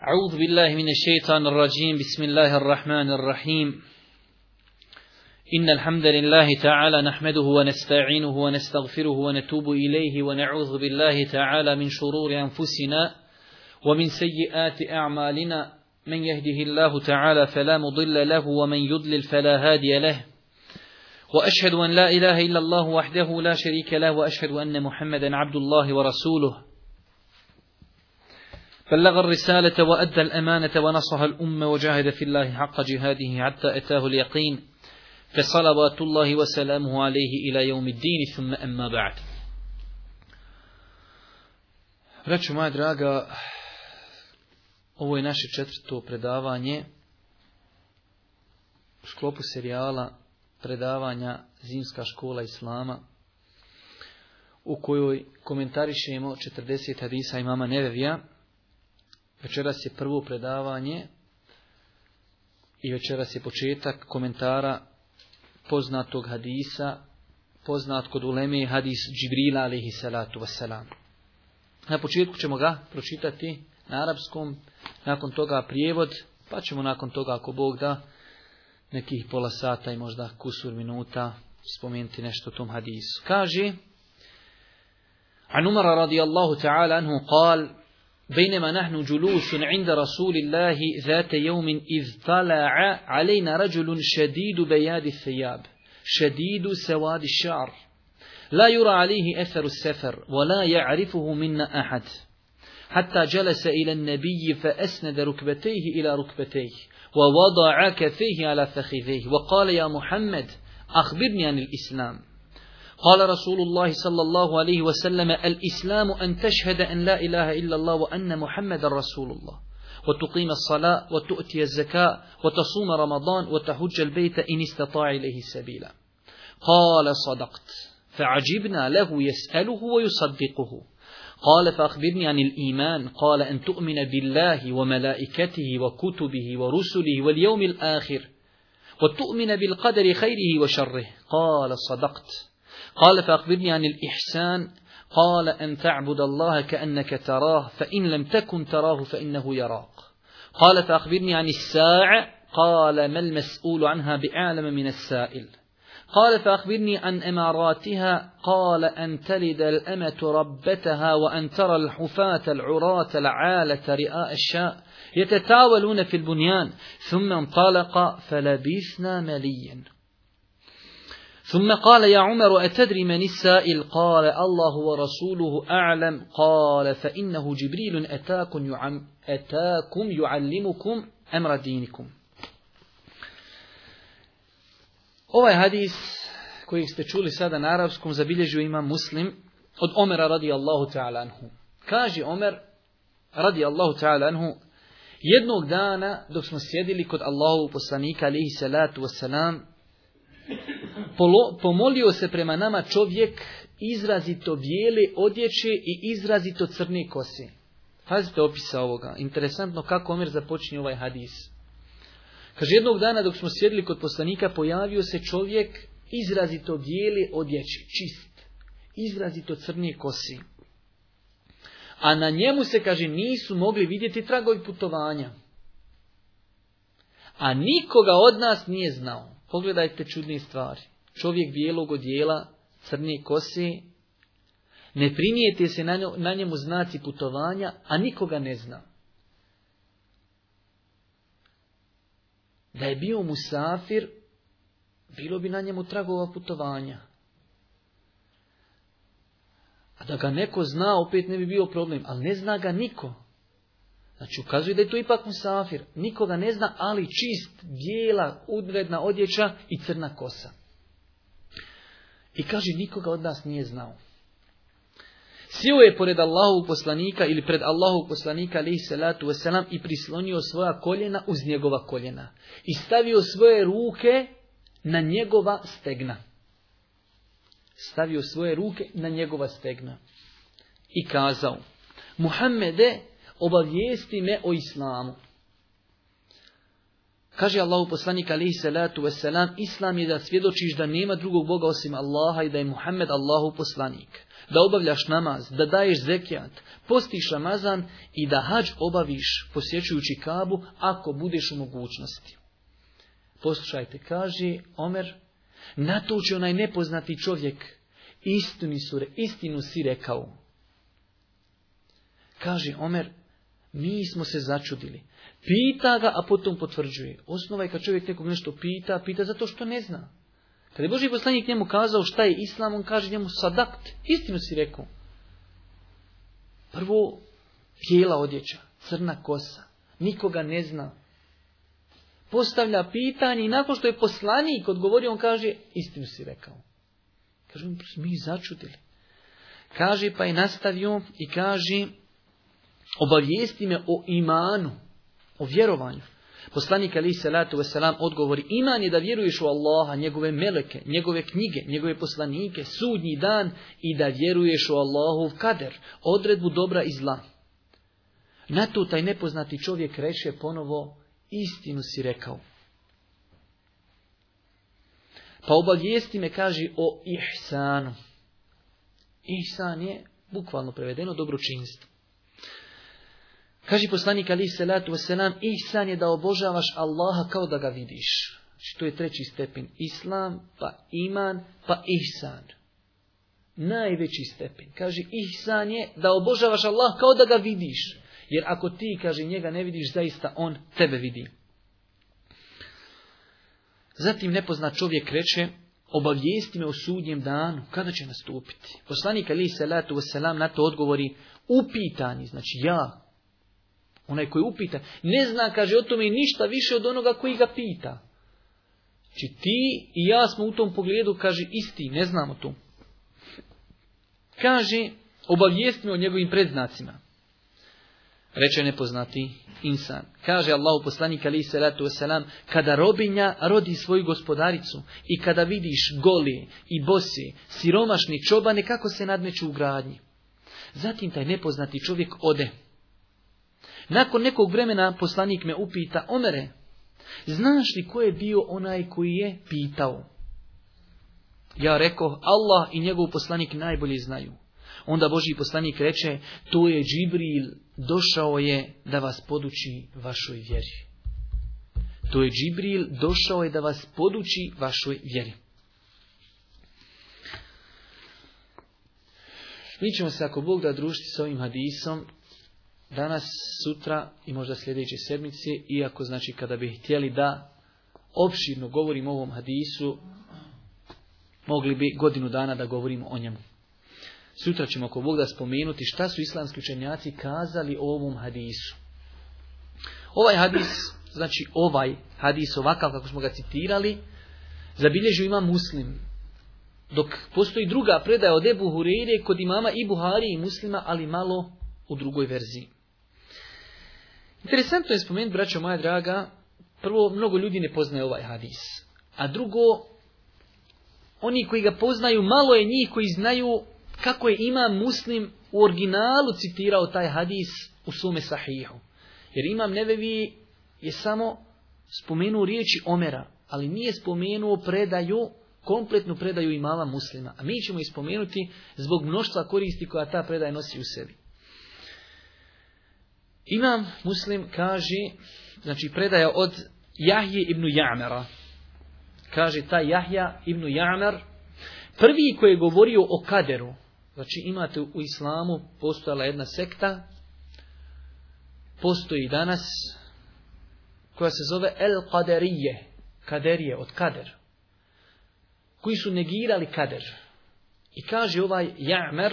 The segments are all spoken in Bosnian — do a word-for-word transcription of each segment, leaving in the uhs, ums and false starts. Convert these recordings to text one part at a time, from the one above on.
أعوذ بالله من الشيطان الرجيم بسم الله الرحمن الرحيم إن الحمد لله تعالى نحمده ونستعينه ونستغفره ونتوب إليه ونعوذ بالله تعالى من شرور أنفسنا ومن سيئات أعمالنا من يهده الله تعالى فلا مضل له ومن يضلل فلا هادي له وأشهد أن لا إله إلا الله وحده لا شريك له وأشهد أن محمدا عبد الله ورسوله بلغ الرسالة وأدى الأمانة ونصح الأمة وجاهد في الله حق جهاده حتى أتاه اليقين فصلوات الله وسلامه عليه إلى يوم الدين ثم أما بعد. Braćo moja draga, ovo je naše četvrto predavanje u sklopu serijala predavanja Zimska škola Islama, u kojoj komentarišemo četrdeset hadisa imama Nevevija. Večeras je prvo predavanje i večeras je početak komentara poznatog hadisa, poznat kod uleme hadis Džibrila alejhi salatu vesselam. Na početku ćemo ga pročitati na arapskom, nakon toga prijevod, pa ćemo nakon toga, ako Bog da, nekih pola sata i možda kusur minuta spomenuti nešto o tom hadisu. Kaže: An Umara radijallahu ta'ala anhu قال: بينما نحن جلوس عند رسول الله ذات يوم إذ طلع علينا رجل شديد بياض الثياب شديد سواد الشعر لا يرى عليه أثر السفر ولا يعرفه منا أحد حتى جلس إلى النبي فأسند ركبتيه إلى ركبتيه ووضع كفيه على فخذيه وقال: يا محمد أخبرني عن الإسلام. قال رسول الله صلى الله عليه وسلم: الإسلام أن تشهد أن لا إله إلا الله وأن محمد رسول الله وتقيم الصلاة وتؤتي الزكاة وتصوم رمضان وتحج البيت إن استطاع إليه سبيلا. قال: صدقت. فعجبنا له يسأله ويصدقه. قال: فأخبرني عن الإيمان. قال: أن تؤمن بالله وملائكته وكتبه ورسله واليوم الآخر وتؤمن بالقدر خيره وشره. قال: صدقت. قال: فأخبرني عن الإحسان. قال: أن تعبد الله كأنك تراه فإن لم تكن تراه فإنه يراك. قال: فأخبرني عن الساعة. قال: ما المسؤول عنها بأعلم من السائل. قال: فأخبرني عن أماراتها. قال: أن تلد الأمة ربتها وأن ترى الحفاة العراة العالة رئاء الشاء يتتاولون في البنيان. ثم انطلق فلبثنا مليا. ثم قال: يا عمر أتدري من السائل؟ قال: الله ورسوله أعلم. قال: فإنه جبريل أتاكم, يعم أتاكم يعلمكم أمر دينكم. Ovaj hadis koji ste čuli sada na arapskom zabilježio ima Muslim od Omera radijallahu ta'ala anhu. Kaže Omer radijallahu ta'ala anhu: jednog dana dok smo sjedili kod Allahovog poslanika alejhi salatu vesselam, pomolio se prema nama čovjek izrazito bijele odjeće i izrazito crne kose. Pazite opisa ovoga. Interesantno kako Omer započinje ovaj hadis. Kaže: jednog dana dok smo sjedili kod poslanika pojavio se čovjek izrazito bijele odjeće, čist, izrazito crne kose. A na njemu se, kaže, nisu mogli vidjeti tragovi putovanja. A nikoga od nas nije znao. Pogledajte čudne stvari. Čovjek bijelog odjela, crne kose, ne primijete se na njemu znaci putovanja, a nikoga ne zna. Da je bio musafir, bilo bi na njemu tragova putovanja. A da ga neko zna, opet ne bi bio problem, ali ne zna ga niko. Znači ukazuje da je to ipak musafir. Nikoga ne zna, ali čist, bijela, udredna odjeća i crna kosa. I kaže, nikoga od nas nije znao. Sjeo je pored Allahovog poslanika ili pred Allahovog poslanika alejhi salatu vesselam i prislonio svoja koljena uz njegova koljena. I stavio svoje ruke na njegova stegna. Stavio svoje ruke na njegova stegna. I kazao: Muhammede, obavijesti me o islamu. Kaže Allahu poslanik alejhi salatu vesselam, Islam je da svjedočiš da nema drugog Boga osim Allaha i da je Muhammed Allahu poslanik. Da obavljaš namaz, da daješ zekijat, postiš Ramazan i da hadž obaviš posjećujući Kabu ako budeš u mogućnosti. Poslušajte, kaže Omer, na to će onaj nepoznati čovjek, istinu, su, istinu si rekao. Kaže Omer, mi smo se začudili. Pita ga, a potom potvrđuje. Osnova je kad čovjek nekog nešto pita, pita zato što ne zna. Kad je Božji poslanik njemu kazao šta je Islam, on kaže njemu sadakt, istinu si rekao. Prvo, bijela odjeća, crna kosa, nikoga ne zna. Postavlja pitanje i nakon što je poslanik odgovorio, on kaže, istinu si rekao. Kaže, mi začudili. Kaže, pa je nastavio i kaže, obavijesti me o imanu, o vjerovanju. Poslanik alejhi salatu vesselam odgovori, iman je da vjeruješ u Allaha, njegove meleke, njegove knjige, njegove poslanike, sudnji dan i da vjeruješ u Allahov kader, odredbu dobra i zla. Na to taj nepoznati čovjek reče ponovo, istinu si rekao. Pa obavijesti me, kaže, o ihsanu. Ihsan je bukvalno prevedeno dobročinstvo. Kaže poslanik alejhi salatu vesselam, ihsan je da obožavaš Allaha kao da ga vidiš. Znači to je treći stepen. Islam, pa iman, pa ihsan. Najveći stepen. Kaže, ihsan je da obožavaš Allaha kao da ga vidiš. Jer ako ti, kaže, njega ne vidiš, zaista on tebe vidi. Zatim nepoznat čovjek reče, obavijesti me o sudnjem danu, kada će nastupiti. Poslanik alejhi salatu vesselam na to odgovori, upitani, znači ja, onaj koji upita, ne zna, kaže, o tome ništa više od onoga koji ga pita. Znači ti i ja smo u tom pogledu, kaže, isti, ne znamo to. Kaže, obavijesti me o njegovim predznacima. Reče nepoznati insan. Kaže Allahu poslanik alejhi salatu vesselam, kada robinja rodi svoju gospodaricu i kada vidiš goli i bosi, siromašni čobane kako se nadmeću u gradnji. Zatim taj nepoznati čovjek ode. Nakon nekog vremena poslanik me upita, Omere, znaš li ko je bio onaj koji je pitao? Ja rekao, Allah i njegov poslanik najbolje znaju. Onda Božji poslanik reče, to je Džibril, došao je da vas poduči vašoj vjeri. To je Džibril, došao je da vas poduči vašoj vjeri. Mi ćemo se, ako Bog da, družiti s ovim hadisom danas, sutra i možda sljedeće sedmice, iako znači kada bi htjeli da opširno govorimo o ovom hadisu, mogli bi godinu dana da govorimo o njemu. Sutra ćemo, ako Bog da, spomenuti šta su islamski učenjaci kazali o ovom hadisu. Ovaj hadis, znači ovaj hadis ovakav kako smo ga citirali, zabilježio ima Muslim. Dok postoji druga predaja od Ebu Hureyre kod imama i Buharije i Muslima, ali malo u drugoj verziji. Interesantno je spomenuti, braćo moja draga, prvo, mnogo ljudi ne poznaje ovaj hadis. A drugo, oni koji ga poznaju, malo je njih koji znaju kako je imam Muslim u originalu citirao taj hadis u svome sahihu. Jer imam Nevevi je samo spomenuo riječi Omera, ali nije spomenuo predaju, kompletnu predaju imama Muslima. A mi ćemo ih spomenuti zbog mnoštva koristi koja ta predaja nosi u sebi. Imam Muslim kaže, znači predaja od Jahje ibn Ja'mera. Kaže taj Jahja ibn Ja'mer, prvi koji je govorio o kaderu. Znači imate u islamu, postojala jedna sekta, postoji danas, koja se zove El Kaderije, kaderije, od kader, koji su negirali kader. I kaže ovaj Ja'mer,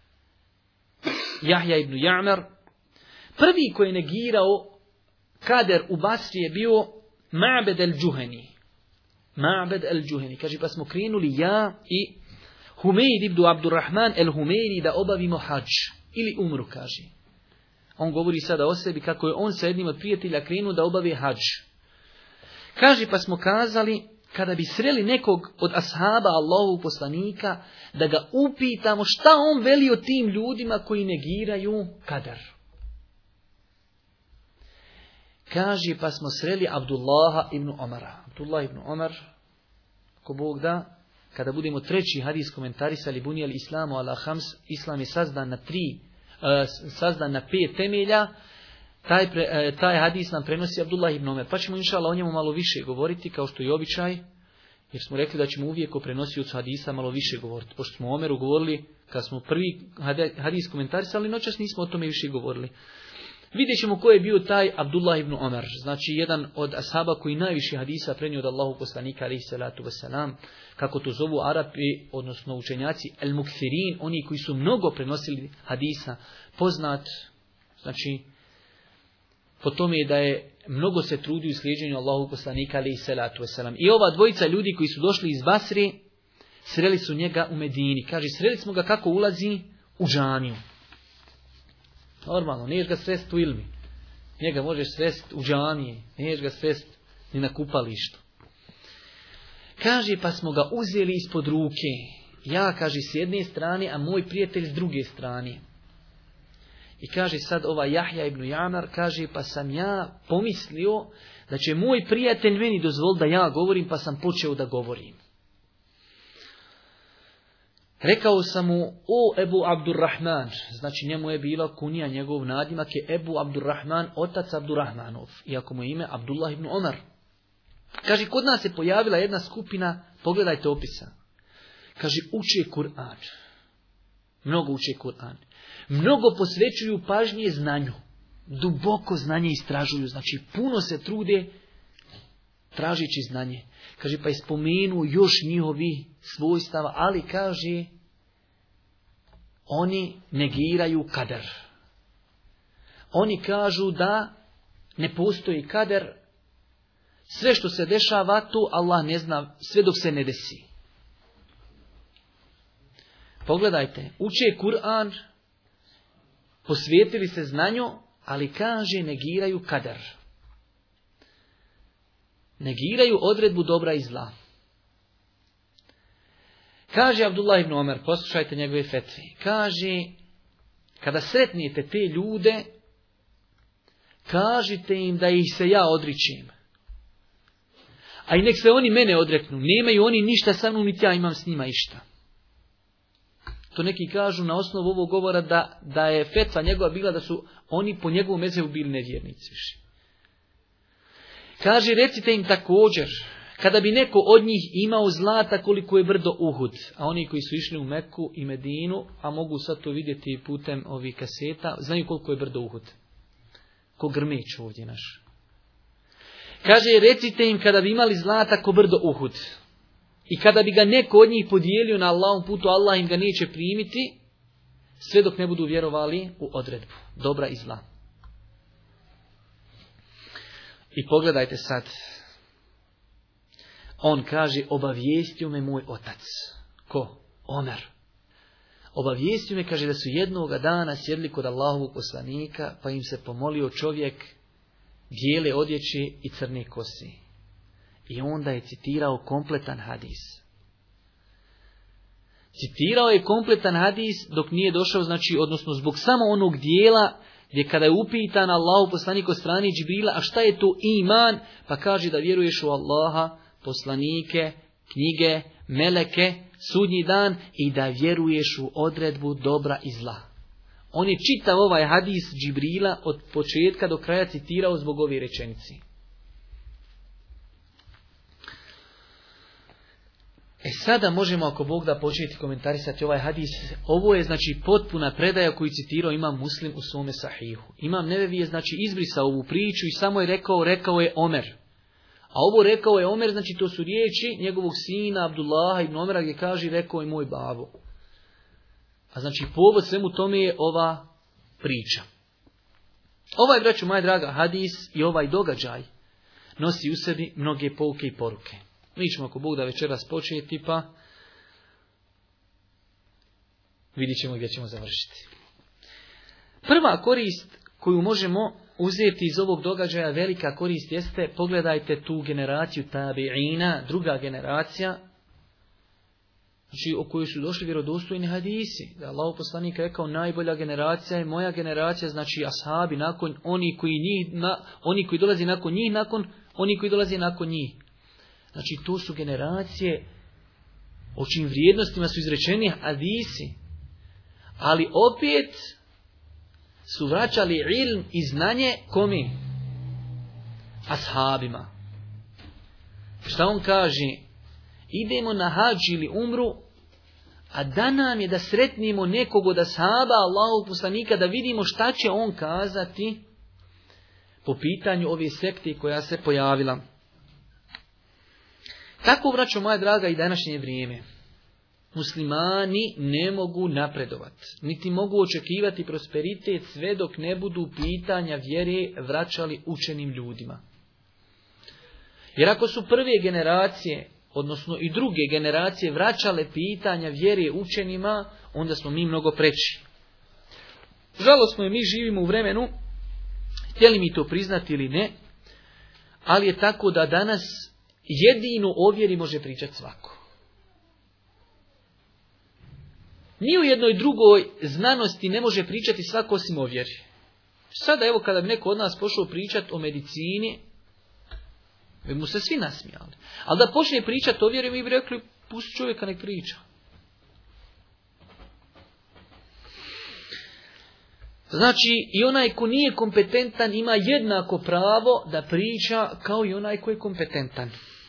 Jahja ibn Ja'mer, prvi koji je negirao kader u Basri je bio Ma'bed el-Džuheni. Ma'bed el-Džuheni. Kaže, pa smo krenuli ja i Humeid ibn Abdurrahman el-Humeiri da obavimo hadž. Ili umru, kaže. On govori sada o sebi kako je on sa jednim od prijatelja krenuo da obavi hadž. Kaže, pa smo kazali, kada bi sreli nekog od ashaba Allahovog poslanika, da ga upitamo šta on veli o tim ljudima koji negiraju kader. Kaže, pa smo sreli Abdullaha ibn Omara. Abdullah ibn Omar, ako Bog da, kada budemo treći hadis komentarisali bunijel islamu ala hams, islam je sazdan na tri, uh, sazdan na pet temelja, taj, pre, uh, taj hadis nam prenosi Abdullah ibn Omar. Pa ćemo inšala o njemu malo više govoriti, kao što je običaj, jer smo rekli da ćemo uvijek o prenosiocu hadisa malo više govoriti. Pošto smo o Omeru govorili, kad smo prvi hadis komentarisali, noćas nismo o tome više govorili. Vidjet ćemo ko je bio taj Abdullah ibn Omar, znači jedan od ashaba koji najviše hadisa prenio od Allahu poslanika alejhi salatu vesselam, kako to zovu Arapi, odnosno učenjaci el-mukthirin, oni koji su mnogo prenosili hadisa, poznat, znači po tome je da je mnogo se trudio u slijeđenju Allahu poslanika alejhi salatu vesselam. I ova dvojica ljudi koji su došli iz Basre, sreli su njega u Medini. Kaže, sreli smo ga kako ulazi u džamiju. Normalno, niješ ga srest u ilmi. Njega možeš srest u džamiji. Niješ ga srest ni na kupalištu. Kaže, pa smo ga uzeli ispod ruke. Ja, kaže, s jedne strane, a moj prijatelj s druge strane. I kaže sad ova Jahja ibn Jamar, kaže, pa sam ja pomislio da će moj prijatelj meni dozvoliti da ja govorim, pa sam počeo da govorim. Rekao sam mu, o Ebu Abdurrahman, znači njemu je bila kunija, njegov nadimak je Ebu Abdurrahman, otac Abdurrahmanov, iako mu je ime Abdullah ibn Omar. Kaže, kod nas se pojavila jedna skupina, pogledajte opisa. Kaže, uče Kur'an. Mnogo uče Kur'an. Mnogo posvećuju pažnje znanju. Duboko znanje istražuju, znači puno se trude tražeći znanje. Kaže, pa je spomenuo još njihovi svojstava, ali kaže, oni negiraju kader. Oni kažu da ne postoji kader, sve što se dešava to Allah ne zna, sve dok se ne desi. Pogledajte, uče Kur'an, posvetili se znanju, ali kaže negiraju kader. Negiraju odredbu dobra i zla. Kaže Abdullah ibn Omar, poslušajte njegove fetve. Kaže, kada sretnijete te ljude, kažite im da ih se ja odričem. A i nek se oni mene odreknu. Nemaju oni ništa sa mnom, niti ja imam s njima išta. To neki kažu na osnovu ovog govora da, da je fetva njegova bila da su oni po njegovom mezhebu bili nevjernici više. Kaže, recite im također, kada bi neko od njih imao zlata koliko je brdo Uhud, a oni koji su išli u Meku i Medinu, a mogu sad to vidjeti putem ovih kaseta, znaju koliko je brdo Uhud. Ko grmeć ovdje naš. Kaže, recite im kada bi imali zlata ko brdo Uhud, i kada bi ga neko od njih podijelio na Allahom putu, Allah im ga neće primiti, sve dok ne budu vjerovali u odredbu dobra i zla. I pogledajte sad. On kaže, obavijestio me moj otac. Ko? Omer. Obavijestio me, kaže, da su jednoga dana sjedli kod Allahovog poslanika, pa im se pomolio čovjek bijele odjeće i crne kose. I onda je citirao kompletan hadis. Citirao je kompletan hadis dok nije došao, znači, odnosno zbog samo onog dijela gdje kada je upitan Allahu poslanik od strane Džibrila, a šta je to iman, pa kaže da vjeruješ u Allaha, poslanike, knjige, meleke, sudnji dan i da vjeruješ u odredbu dobra i zla. On je čitav ovaj hadis Džibrila od početka do kraja citirao zbog ove rečenici. E sada možemo, ako Bog da, početi komentarisati ovaj hadis. Ovo je znači potpuna predaja koju citirao Imam Muslim u svome sahihu. Imam Nevevi je znači izbrisao ovu priču i samo je rekao, rekao je Omer. A ovo rekao je Omer, znači to su riječi njegovog sina Abdullaha ibn Omera gdje kaže rekao je moj babo. A znači povod svemu tome je ova priča. Ovaj, braćo moja draga, hadis i ovaj događaj nosi u sebi mnoge pouke i poruke. Mi ćemo, ako Bog da, večeras početi, pa vidjet ćemo gdje ćemo završiti. Prva korist koju možemo uzeti iz ovog događaja, velika korist jeste, pogledajte tu generaciju tabi'ina, druga generacija, znači o kojoj su došli vjerodostojni hadisi. Da Allahov poslanik rekao najbolja generacija je moja generacija, znači ashabi, nakon oni koji njih, na, oni koji dolazi nakon njih, nakon oni koji dolaze nakon njih. Znači to su generacije o čijim vrijednostima su izrečeni hadisi. Ali opet su vraćali ilm i znanje kome? Ashabima. Šta on kaže? Idemo na hadž ili umru, a da nam je da sretnimo nekog od ashaba Allahovog poslanika, da vidimo šta će on kazati po pitanju ove sekte koja se pojavila. Tako, braćo moja draga, i današnje vrijeme. Muslimani ne mogu napredovati, niti mogu očekivati prosperitet sve dok ne budu pitanja vjere vraćali učenim ljudima. Jer ako su prve generacije, odnosno i druge generacije, vraćale pitanja vjere učenima, onda smo mi mnogo preći. Žalosno je, mi živimo u vremenu, htjeli mi to priznati ili ne, ali je tako da danas jedino o vjeri može pričati svako. Ni u jednoj drugoj znanosti ne može pričati svako osim o vjeri. Sada evo kada bi neko od nas pošao pričati o medicini, bi mu se svi nasmijali. Ali da počne pričati o vjeri, mi bi rekli, pusti čovjeka nek priča. Znači, i onaj ko nije kompetentan ima jednako pravo da priča kao i onaj ko je kompetentan.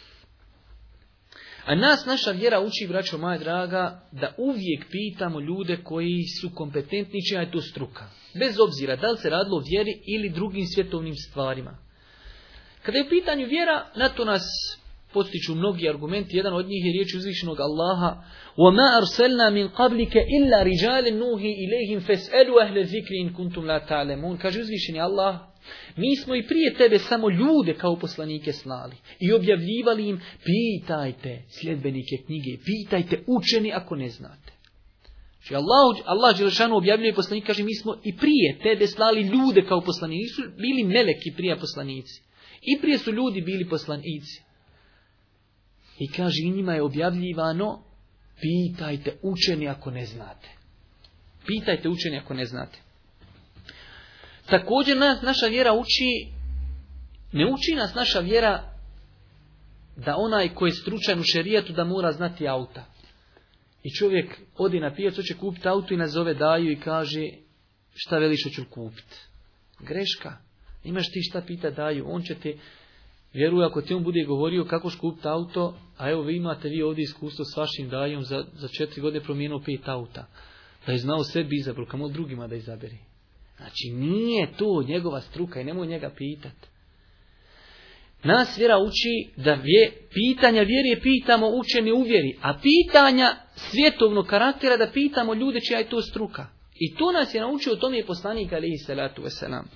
A nas naša vjera uči, braćo moja draga, da uvijek pitamo ljude koji su kompetentni, čija je to struka. Bez obzira da li se radilo o vjeri ili drugim svjetovnim stvarima. Kada je u pitanju vjera, na to nas postiču mnogi argumenti. Jedan od njih je riječ uzvišenog Allaha: وَمَا أَرْسَلْنَا مِنْ قَبْلِكَ إِلَّا رِجَالٍ نُوحِي إِلَيْهِمْ فَاسْأَلُوا أَهْلَ الذِّكْرِ إِنْ كُنْتُمْ لَا تَعْلَمُونَ. Kaže uzvišeni Allah: mi smo i prije tebe samo ljude kao poslanike slali i objavljivali im: pitajte sljedbenike knjige, pitajte učeni ako ne znate. Znači Allah, Allah dželešanu objavljuje poslanike, kaže mi smo i prije tebe slali ljude kao poslanici. Nisu bili meleki prije poslanici. I prije su ljudi bili poslanici. I kaže i njima je objavljivano: pitajte učeni ako ne znate. Pitajte učeni ako ne znate. Također nas naša vjera uči, ne uči nas naša vjera da onaj koji je stručan u šerijatu da mora znati auta. I čovjek odi na pijacu, će kupiti auto i nazove daju i kaže: šta veliš, hoću kupiti? Greška. Imaš ti šta pita daju. On će te, vjeruje, ako ti on bude govorio kako kupiti auto, a evo vi imate vi ovdje iskustvo s vašim dajom, za, za četiri godine promijenio pet auta. Da je znao sebi izabrao, kamo drugima da izaberi. Znači nije to njegova struka i nemoj njega pitati. Nas vjera uči da vje, pitanja vjere pitamo učeni u vjeri, a pitanja svjetovnog karaktera da pitamo ljude čija je to struka. I to nas je naučio, o tome je poslanik alejhi salatu vesselam.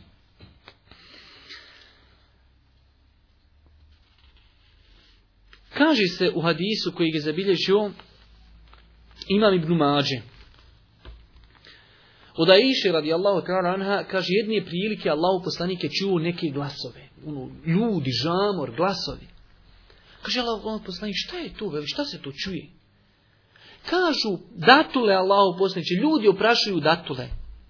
Kaže se u hadisu koji je zabilježio Imam Ibn Mađe. Od Aiše radijallahu ta'ala anha, kaže, jedne prilike Allahu poslanik je čuo neke glasove. Ono, ljudi, žamor, glasovi. Kaže Allahu poslanik, šta je to, veli, šta se to čuje? Kažu, datule Allahu poslaniče, ljudi oprašuju datule.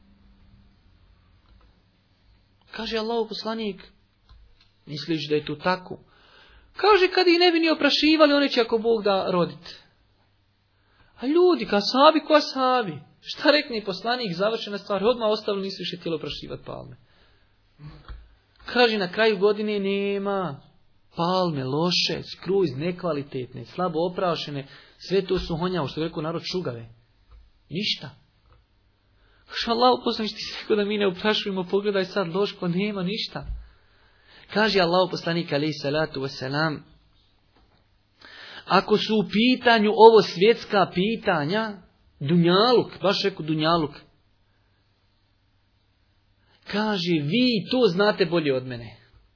Kaže Allahu poslanik, misliš da je to tako? Kaže, kad ih ne bi ni oprašivali, oni će ako Bog da roditi. A ljudi, ka sahabi, ko sahabi? Šta rekne poslanik, završena stvar, odmah ostavili, nisu više htjeli oprašivati palme. Kaže, na kraju godine nema palme, loše, skroz, nekvalitetne, slabo oprašene, sve to su honjavo, što je rekao narod, šugave. Ništa. Kaže, Allah poslanik, ti si rekao da mi ne oprašujemo, pogledaj sad loško, nema ništa. Kaže Allah poslanik alejhi salatu vesselam, ako su u pitanju ovo svjetska pitanja, dunjaluk, baš rekao dunjaluk, kaže, vi to znate bolje od mene.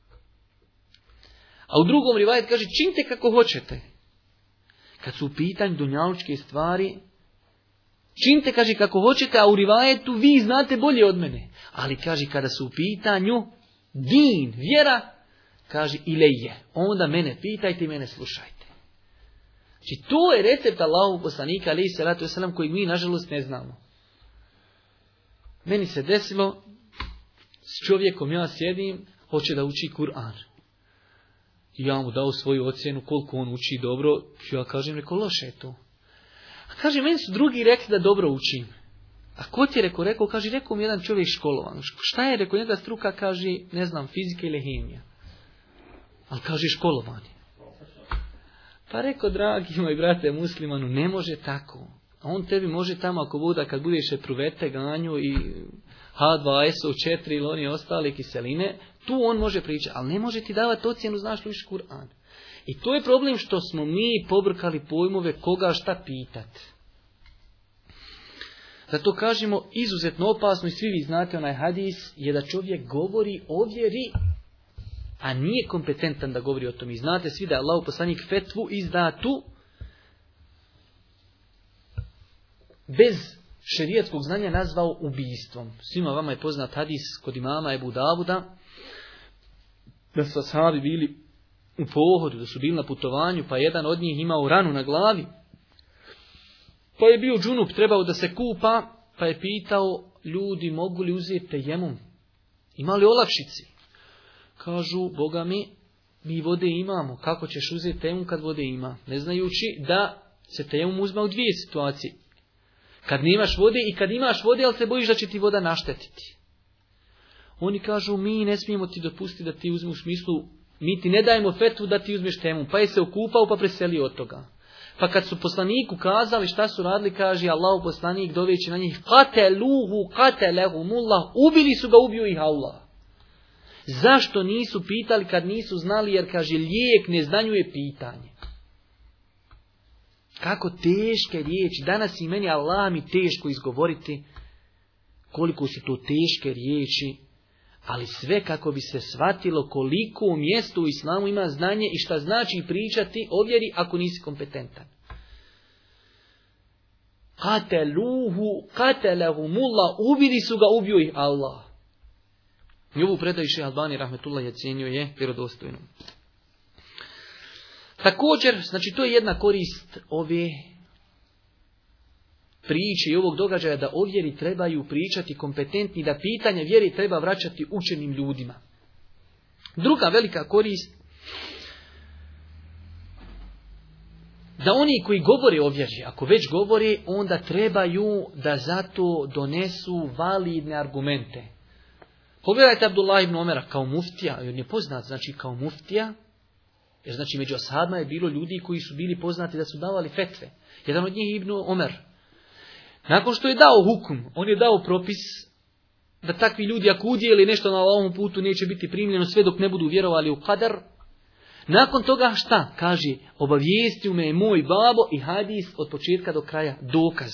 A u drugom rivajetu kaže, činite kako hoćete. Kad su u pitanju dunjalučke stvari, činite, kaže, kako hoćete, a u rivajetu vi znate bolje od mene. Ali kaže, kada su u pitanju din, vjera, kaže, ilejje, onda mene pitajte i mene slušajte. Znači to je recept Allahovog poslanika alejhi selatu vesselam koji mi nažalost ne znamo. Meni se desilo s čovjekom, ja sjedim, hoće da uči Kur'an. I ja mu dao svoju ocjenu koliko on uči dobro. Ja kažem, rekao, loše je to. A kaže, meni su drugi rekli da dobro učim. A ko ti je rekao? Rekao, kaže, rekao mi jedan čovjek školovan. Šta je rekao? Njega struka kaže, ne znam, fizika ili hemija. Ali kaže školovanje. Pa rekao, dragi moj brate muslimanu, ne može tako. A on tebi može tamo ako bude, kad budeš epruvete, ganju i ha dva es o četiri ili oni ostale kiseline, tu on može pričati, ali ne može ti davati ocjenu, znaš li uči Kur'an. I to je problem što smo mi pobrkali pojmove koga šta pitati. Zato kažemo, izuzetno opasno, i svi vi znate onaj hadis, je da čovjek govori o vjeri, a nije kompetentan da govori o tom. I znate svi da je Allahov poslanik fetvu izdatu bez šerijatskog znanja nazvao ubijstvom. Svima vama je poznat hadis kod imama Ebu Davuda, da su ashabi bili u pohodu, da su bili na putovanju, pa jedan od njih imao ranu na glavi. Pa je bio džunup, trebao da se kupa, pa je pitao ljudi mogu li uzeti tejemum? Ima li olakšici? Kažu, Boga mi, mi vode imamo. Kako ćeš uzeti tejemum kad vode ima? Ne znajući da se tejemum uzme u dvije situacije. Kad nemaš vode i kad imaš vode, ali se bojiš da će ti voda naštetiti. Oni kažu, mi ne smijemo ti dopustiti da ti uzme u smislu, mi ti ne dajemo fetvu da ti uzmeš tejemum. Pa je se okupao pa preselio od toga. Pa kad su poslaniku kazali šta su radili, kaže Allahov poslanik doveći na njih, kateluhu, katelehumullah, ubili su ga, ubio ih Allah. Zašto nisu pitali kad nisu znali, jer kaže lijek neznanju je pitanje. Kako teške riječi, danas i meni Allah mi teško izgovoriti koliko su to teške riječi, ali sve kako bi se shvatilo koliko u mjestu u islamu ima znanje i šta znači pričati o vjeri ako nisi kompetentan. Kateluhu, katelehumullah, ubili su ga, ubio ih Allah. I ovu predaju Šejh Albani rahmetullah ocjenio je vjerodostojnom. Također, znači to je jedna korist ove priče i ovog događaja, da o vjeri trebaju pričati kompetentni, da pitanje vjeri treba vraćati učenim ljudima. Druga velika korist, da oni koji govore o vjeri, ako već govore, onda trebaju da zato donesu validne argumente. Pogledajte Abdullah ibn Omera kao muftija, on je poznat znači kao muftija, jer znači među ashabima je bilo ljudi koji su bili poznati da su davali fetve. Jedan od njih Ibn Omer. Nakon što je dao hukum, on je dao propis da takvi ljudi ako udjeli nešto na ovom putu neće biti primljeno sve dok ne budu vjerovali u kadar. Nakon toga šta? Kaže, obavijestio me je moj babo i hadis od početka do kraja dokaz.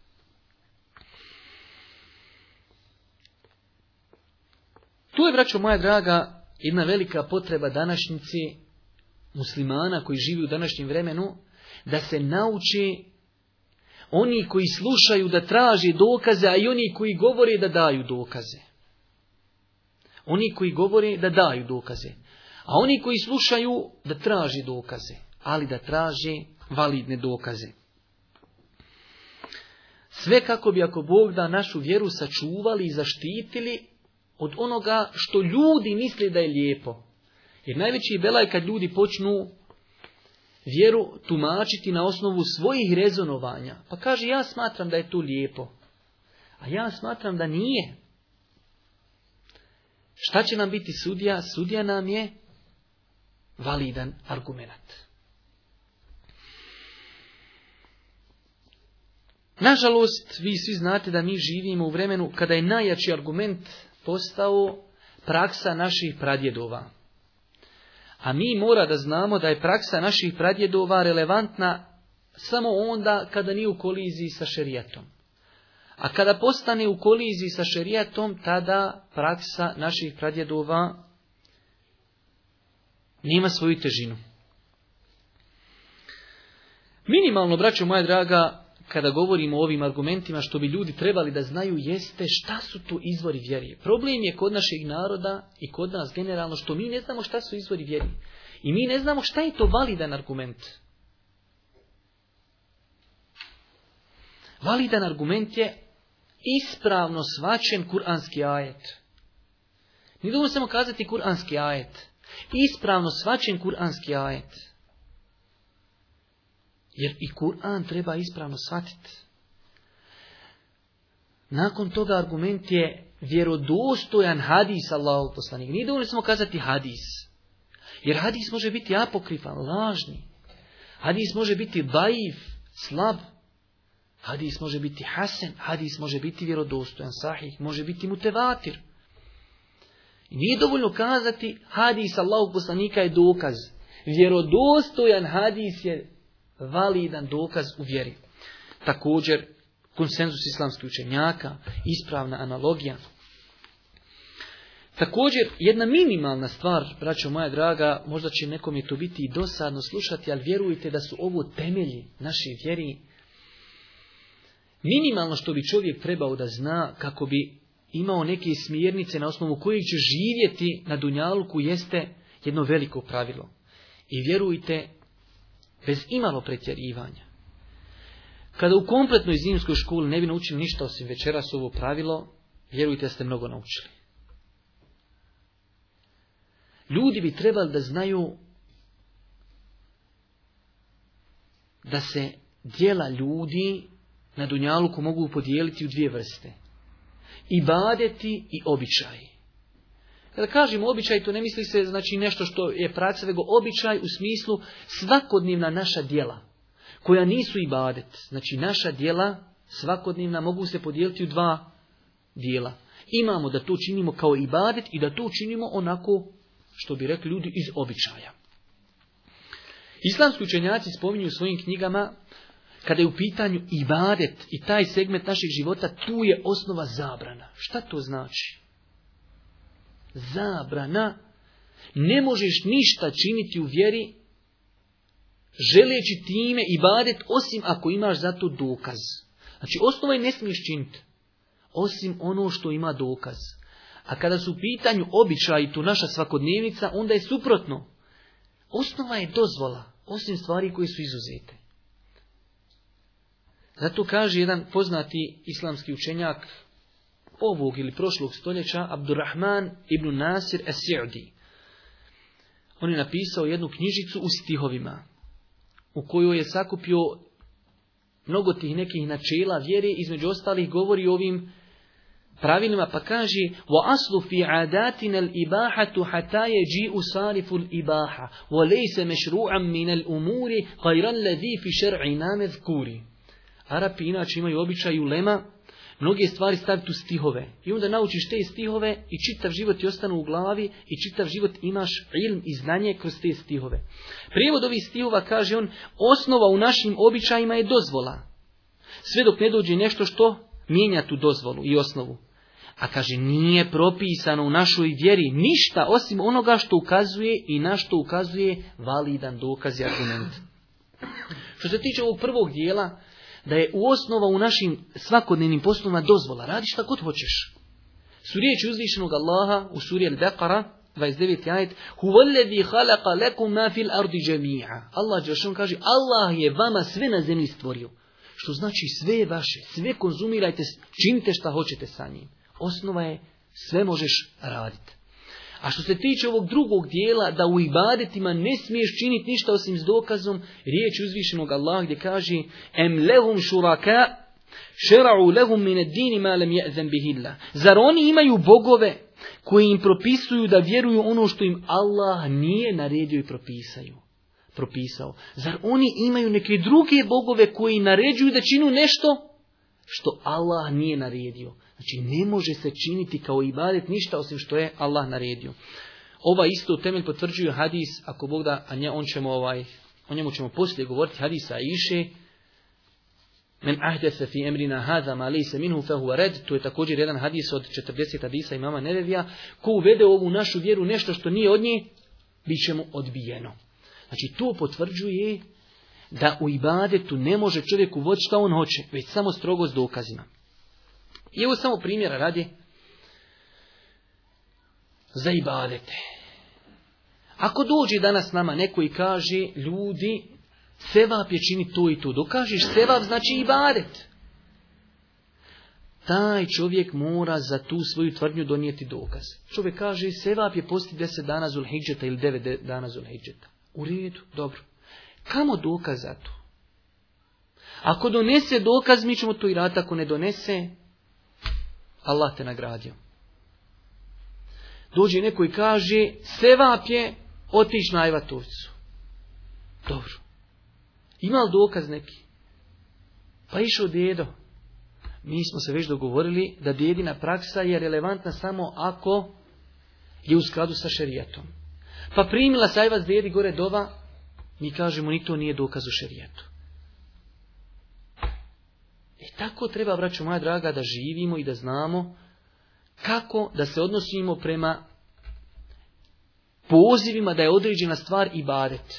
Tu je, braćo moja draga, jedna velika potreba današnjice muslimana koji živi u današnjem vremenu, da se nauče oni koji slušaju da traže dokaze, a i oni koji govore da daju dokaze. Oni koji govore da daju dokaze. A oni koji slušaju da traže dokaze, ali da traže validne dokaze. Sve kako bi, ako Bog da, našu vjeru sačuvali i zaštitili od onoga što ljudi misle da je lijepo. Jer najveći belaj kad ljudi počnu vjeru tumačiti na osnovu svojih rezonovanja. Pa kaže, ja smatram da je to lijepo. A ja smatram da nije. Šta će nam biti sudija? Sudija nam je validan argument. Nažalost, vi svi znate da mi živimo u vremenu kada je najjači argument postao praksa naših pradjedova. A mi mora da znamo da je praksa naših pradjedova relevantna samo onda kada nije u koliziji sa šerijatom. A kada postane u koliziji sa šerijatom, tada praksa naših pradjedova nema svoju težinu. Minimalno, braćo moja draga, kada govorimo o ovim argumentima, što bi ljudi trebali da znaju, jeste šta su to izvori vjeri. Problem je kod našeg naroda i kod nas generalno što mi ne znamo šta su izvori vjeri. I mi ne znamo šta je to validan argument. Validan argument je ispravno svačen kuranski ajet. Nije dovoljno samo kazati kuranski ajet. Ispravno svačen kuranski ajet. Jer i Kur'an treba ispravno shvatiti. Nakon toga argument je vjerodostojan hadis Allahovog poslanika. Nije dovoljno samo kazati hadis. Jer hadis može biti apokrifan, lažni. Hadis može biti daif, slab. Hadis može biti hasen, hadis može biti vjerodostojan, sahih, može biti mutevatir. I nije dovoljno kazati hadis Allahovog poslanika je dokaz. Vjerodostojan hadis je validan dokaz u vjeri. Također, konsenzus islamskih učenjaka, ispravna analogija. Također, jedna minimalna stvar, braćo moja draga, možda će nekom je to biti i dosadno slušati, ali vjerujte da su ovo temelji naše vjeri. Minimalno što bi čovjek trebao da zna kako bi imao neke smjernice na osnovu kojih će živjeti na dunjaluku jeste jedno veliko pravilo. I vjerujte, bez imalo pretjerivanja. Kada u kompletnoj zimskoj školi ne bi naučili ništa osim večeras ovo pravilo, vjerujte da ste mnogo naučili. Ljudi bi trebali da znaju da se djela ljudi na dunjaluku mogu podijeliti u dvije vrste. Ibadeti i običaji. Kada kažemo običaj, to ne misli se znači nešto što je praksa, nego običaj u smislu svakodnevna naša djela, koja nisu ibadet. Znači naša djela svakodnevna mogu se podijeliti u dva dijela. Imamo da to činimo kao ibadet i da to činimo onako što bi rekli ljudi iz običaja. Islamski učenjaci spominju u svojim knjigama kada je u pitanju ibadet i taj segment našeg života, tu je osnova zabrana. Šta to znači? Zabrana. Ne možeš ništa činiti u vjeri želeći time ibadet osim ako imaš za to dokaz. Znači osnova je ne smiješ činiti osim ono što ima dokaz. A kada su u pitanju običaji, tu naša svakodnevnica, onda je suprotno. Osnova je dozvola, osim stvari koje su izuzete. Zato kaže jedan poznati islamski učenjak ovog ili prošlog stoljeća, Abdurrahman ibn Nasir as-Sa'di. On je napisao jednu knjižicu u stihovima, u kojoj je sakupio mnogo tih nekih načela vjere, između ostalih govori o ovim pravilima, pa kaže: "Wa aslu fi adatina al-ibahatu hatta yaji'u sarifu al-ibaha, wa laysa mashru'an min al-umuri ghayra alladhi fi shar'ina madhkuri." Arapi inače imaju običaj ulema mnoge stvari staviti u stihove. I onda naučiš te stihove i čitav život ti ostane u glavi i čitav život imaš ilm i znanje kroz te stihove. Prijevod ovih stihova, kaže on, osnova u našim običajima je dozvola. Sve dok ne dođe nešto što mijenja tu dozvolu i osnovu. A kaže, nije propisano u našoj vjeri ništa osim onoga što ukazuje i na što ukazuje validan dokaz i argument. Što se tiče ovog prvog dijela, da je u osnova u našim svakodnevnim poslovima dozvola. Radi šta god hoćeš. Su riječi uzvišenog Allaha u suri Al-Baqara, dvadeset deveti ajet: "Huvallazi khalaqa lakum ma fil ardi jami'a." Allah dželle kaže: Allah je vama sve na zemlji stvorio. Što znači sve je vaše, sve konzumirajte, činite šta hoćete sa njim. Osnova je sve možeš raditi. A što se tiče ovog drugog dijela, da u ibadetima ne smiješ činiti ništa osim s dokazom, riječ uzvišenog Allaha gdje kaže: "Em lehum šuraka šera'u lehum min ad-din ma lam ya'zan bihi Allah." Zar oni imaju bogove koji im propisuju da vjeruju ono što im Allah nije naredio i propisaju? propisao. Zar oni imaju neke druge bogove koji naređuju da činu nešto što Allah nije naredio? Znači ne može se činiti kao ibadet ništa osim što je Allah naredio. Ova isto temelj potvrđuje hadis, ako Bog da, a nje, on ćemo ovaj, o njemu ćemo poslije govoriti, hadisa Aiše: "Men ahdese fi emrina hada ma laysa minhu fa huwa rad." To je također jedan hadis od četrdeset hadisa imama Nevevija. Ko uvede ovu našu vjeru nešto što nije od nje, bit će mu odbijeno. Znači to potvrđuje da u ibadetu ne može čovjek uvoditi šta on hoće, već samo strogo s dokazima. I evo samo primjera radi za ibadete. Ako dođe danas nama neko i kaže: ljudi, sevap je čini to i to. Dokažeš sevap, znači ibadet. taj čovjek mora za tu svoju tvrdnju donijeti dokaz. Čovjek kaže, sevap je posti deset dana Zulhidžeta ili devet dana Zulhidžeta. U redu, dobro. Kamo dokaz za to? Ako donese dokaz, mi ćemo to i raditi. Ako ne donese, Allah te nagradio. Dođe neko i kaže, sevap je otići na Ajvatovcu. Dobro. Ima li dokaz neki? Pa išao dedo. Mi smo se već dogovorili da dedina praksa je relevantna samo ako je u skladu sa šerijatom. Pa primila se Ajvac dedi gore dova, mi kažemo ni to nije dokaz u šerijatu. I tako treba, braćo moja draga, da živimo i da znamo kako da se odnosimo prema pozivima da je određena stvar ibadet.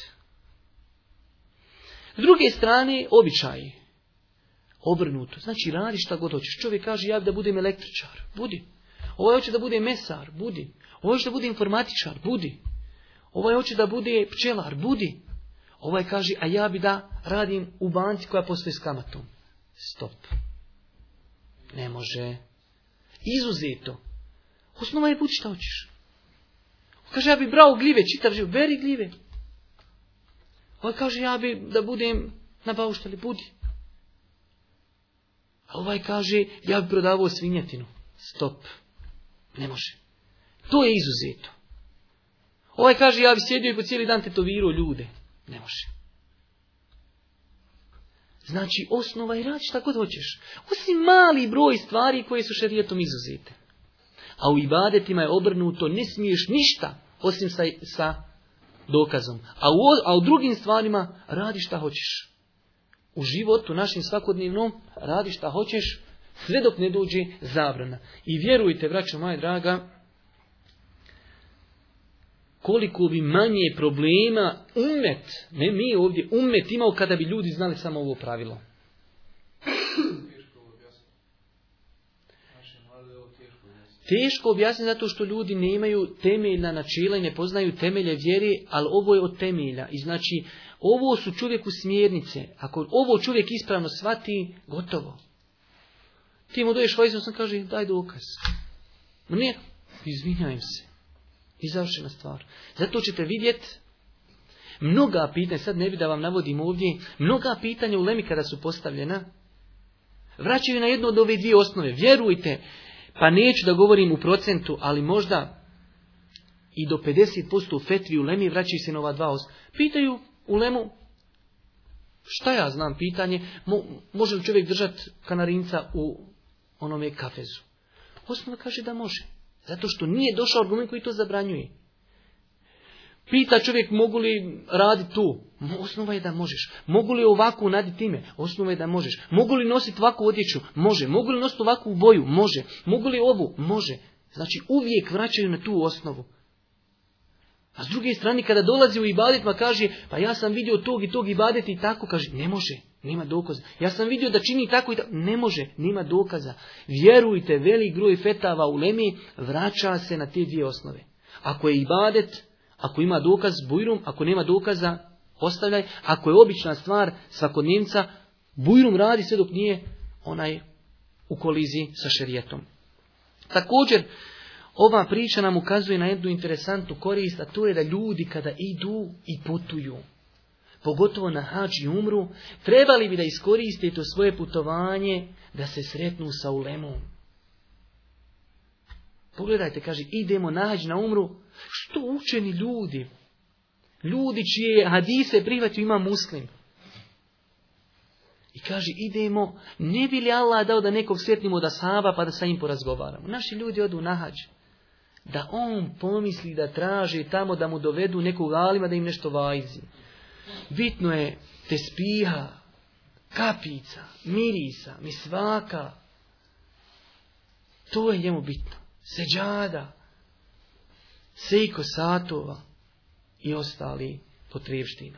S druge strane, običaji. Obrnuto. Znači, radi šta god hoćeš. Čovjek kaže, ja da budem električar. Budi. Ovaj hoće da bude mesar. Budi. Ovaj hoće da bude informatičar. Budi. Ovaj hoće da bude pčelar. Budi. Ovaj kaže, a ja bi da radim u banci koja postoji s kamatom. Stop. Ne može. Izuzeto. Osnova je budi šta hoćeš. Kaže, ja bi brao gljive, čitav život. Beri gljive. Ovaj kaže, ja bi da budem na bauštali. Budi. A ovaj kaže, ja bi prodavao svinjetinu. Stop. Ne može. To je izuzeto. Ovaj kaže, ja bi sjedio i po cijeli dan tetovirao ljude. Ne može. Znači, osnova je radi šta god hoćeš. Osim mali broj stvari koje su šerijetom izuzete. A u ibadetima je obrnuto, ne smiješ ništa osim sa, sa dokazom. A u, a u drugim stvarima radi šta hoćeš. U životu našim svakodnevnom radi šta hoćeš, sve dok ne dođe zabrana. I vjerujte, braćo moja draga, koliko bi manje problema umet, ne mi ovdje, umet imao kada bi ljudi znali samo ovo pravilo. Teško objasniti zato što ljudi nemaju temeljna načela i ne poznaju temelje vjere, ali ovo je od temelja. I znači, ovo su čovjeku smjernice. Ako ovo čovjek ispravno shvati, gotovo. Ti mu doješ vajzom, sam kaže, daj dokaz. Ne, izvinjajem se. I završena stvar. Zato ćete vidjeti mnoga pitanja, sad ne bi da vam navodim ovdje, mnoga pitanja u lemi kada su postavljena, vraćaju na jednu od ove dvije osnove. Vjerujte, pa neću da govorim u procentu, ali možda i do pedeset posto u fetvi u lemi vraćaju se na ova dva osnova. Pitaju u lemu, šta ja znam pitanje, mo, može li čovjek držati kanarinca u onome kafezu? Osnova kaže da može. Zato što nije došao argument koji to zabranjuje. Pita čovjek, mogu li raditi tu? Osnova je da možeš. Mogu li ovako naditi ime? Osnova je da možeš. Mogu li nositi ovakvu odjeću? Može. Mogu li nositi ovakvu boju? Može. Mogu li ovu? Može. Znači uvijek vraćaju na tu osnovu. A s druge strane, kada dolazi u ibadetima, kaže, pa ja sam vidio tog i tog ibadeta i tako, kaže, ne može, nema dokaza. Ja sam vidio da čini tako i tako, ne može, nema dokaza. Vjerujte, velik broj fetava u lemi vraća se na te dvije osnove. Ako je ibadet, ako ima dokaz, bujrum, ako nema dokaza, ostavljaj. Ako je obična stvar svakodnevnica, bujrum radi sve dok nije onaj u koliziji sa šerijetom. Također, ova priča nam ukazuje na jednu interesantnu korist, a to je da ljudi kada idu i putuju, pogotovo na hadž i umru, trebali bi da iskoriste to svoje putovanje da se sretnu sa ulemom. Pogledajte, kaže, idemo na hadž na umru, što učeni ljudi, ljudi čije hadise prihvatio ima Muslim. I kaže, idemo, ne bi li Allah dao da nekog sretnimo od ashaba pa da sa njim porazgovaramo. Naši ljudi odu na hadž. Da on pomisli da traži tamo da mu dovedu nekog alima da im nešto vajzi. Bitno je tespiha, kapica, mirisa, misvaka. To je njemu bitno. Seđada, sejko satova i ostali potrebština.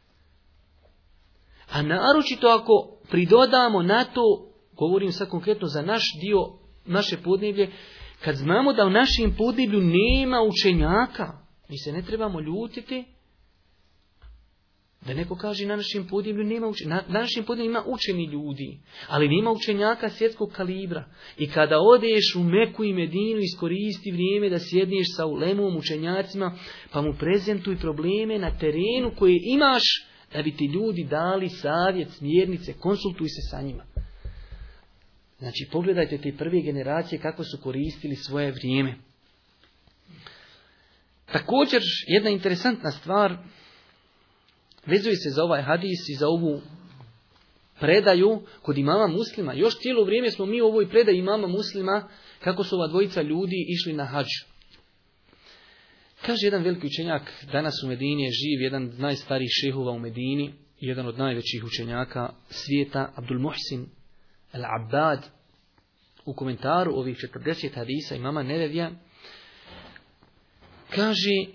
A naročito ako pridodamo na to, govorim sad konkretno za naš dio, naše podneblje, kad znamo da u našem podneblju nema učenjaka, mi se ne trebamo ljutiti Da neko kaže na našem podneblju nema učenja. Na, na našem podneblju ima učeni ljudi, ali nema učenjaka svjetskog kalibra. I kada odeš u Meku i Medinu, iskoristi vrijeme da sjedneš sa ulemom, učenjacima, pa mu prezentuj probleme na terenu koje imaš, da bi ti ljudi dali savjet, smjernice, konsultuj se sa njima. Znači, pogledajte te prve generacije kako su koristili svoje vrijeme. Također, jedna interesantna stvar vezuje se za ovaj hadis i za ovu predaju kod imama Muslima. Još cijelo vrijeme smo mi u ovoj predaji imama Muslima kako su ova dvojica ljudi išli na hadž. Kaže jedan veliki učenjak, danas u Medini je živ, jedan od najstarijih šehova u Medini, jedan od najvećih učenjaka svijeta, Abdul Muhsin al-Abbad, u komentaru ovih četrdeset hadisa imama Nevevija, kaže,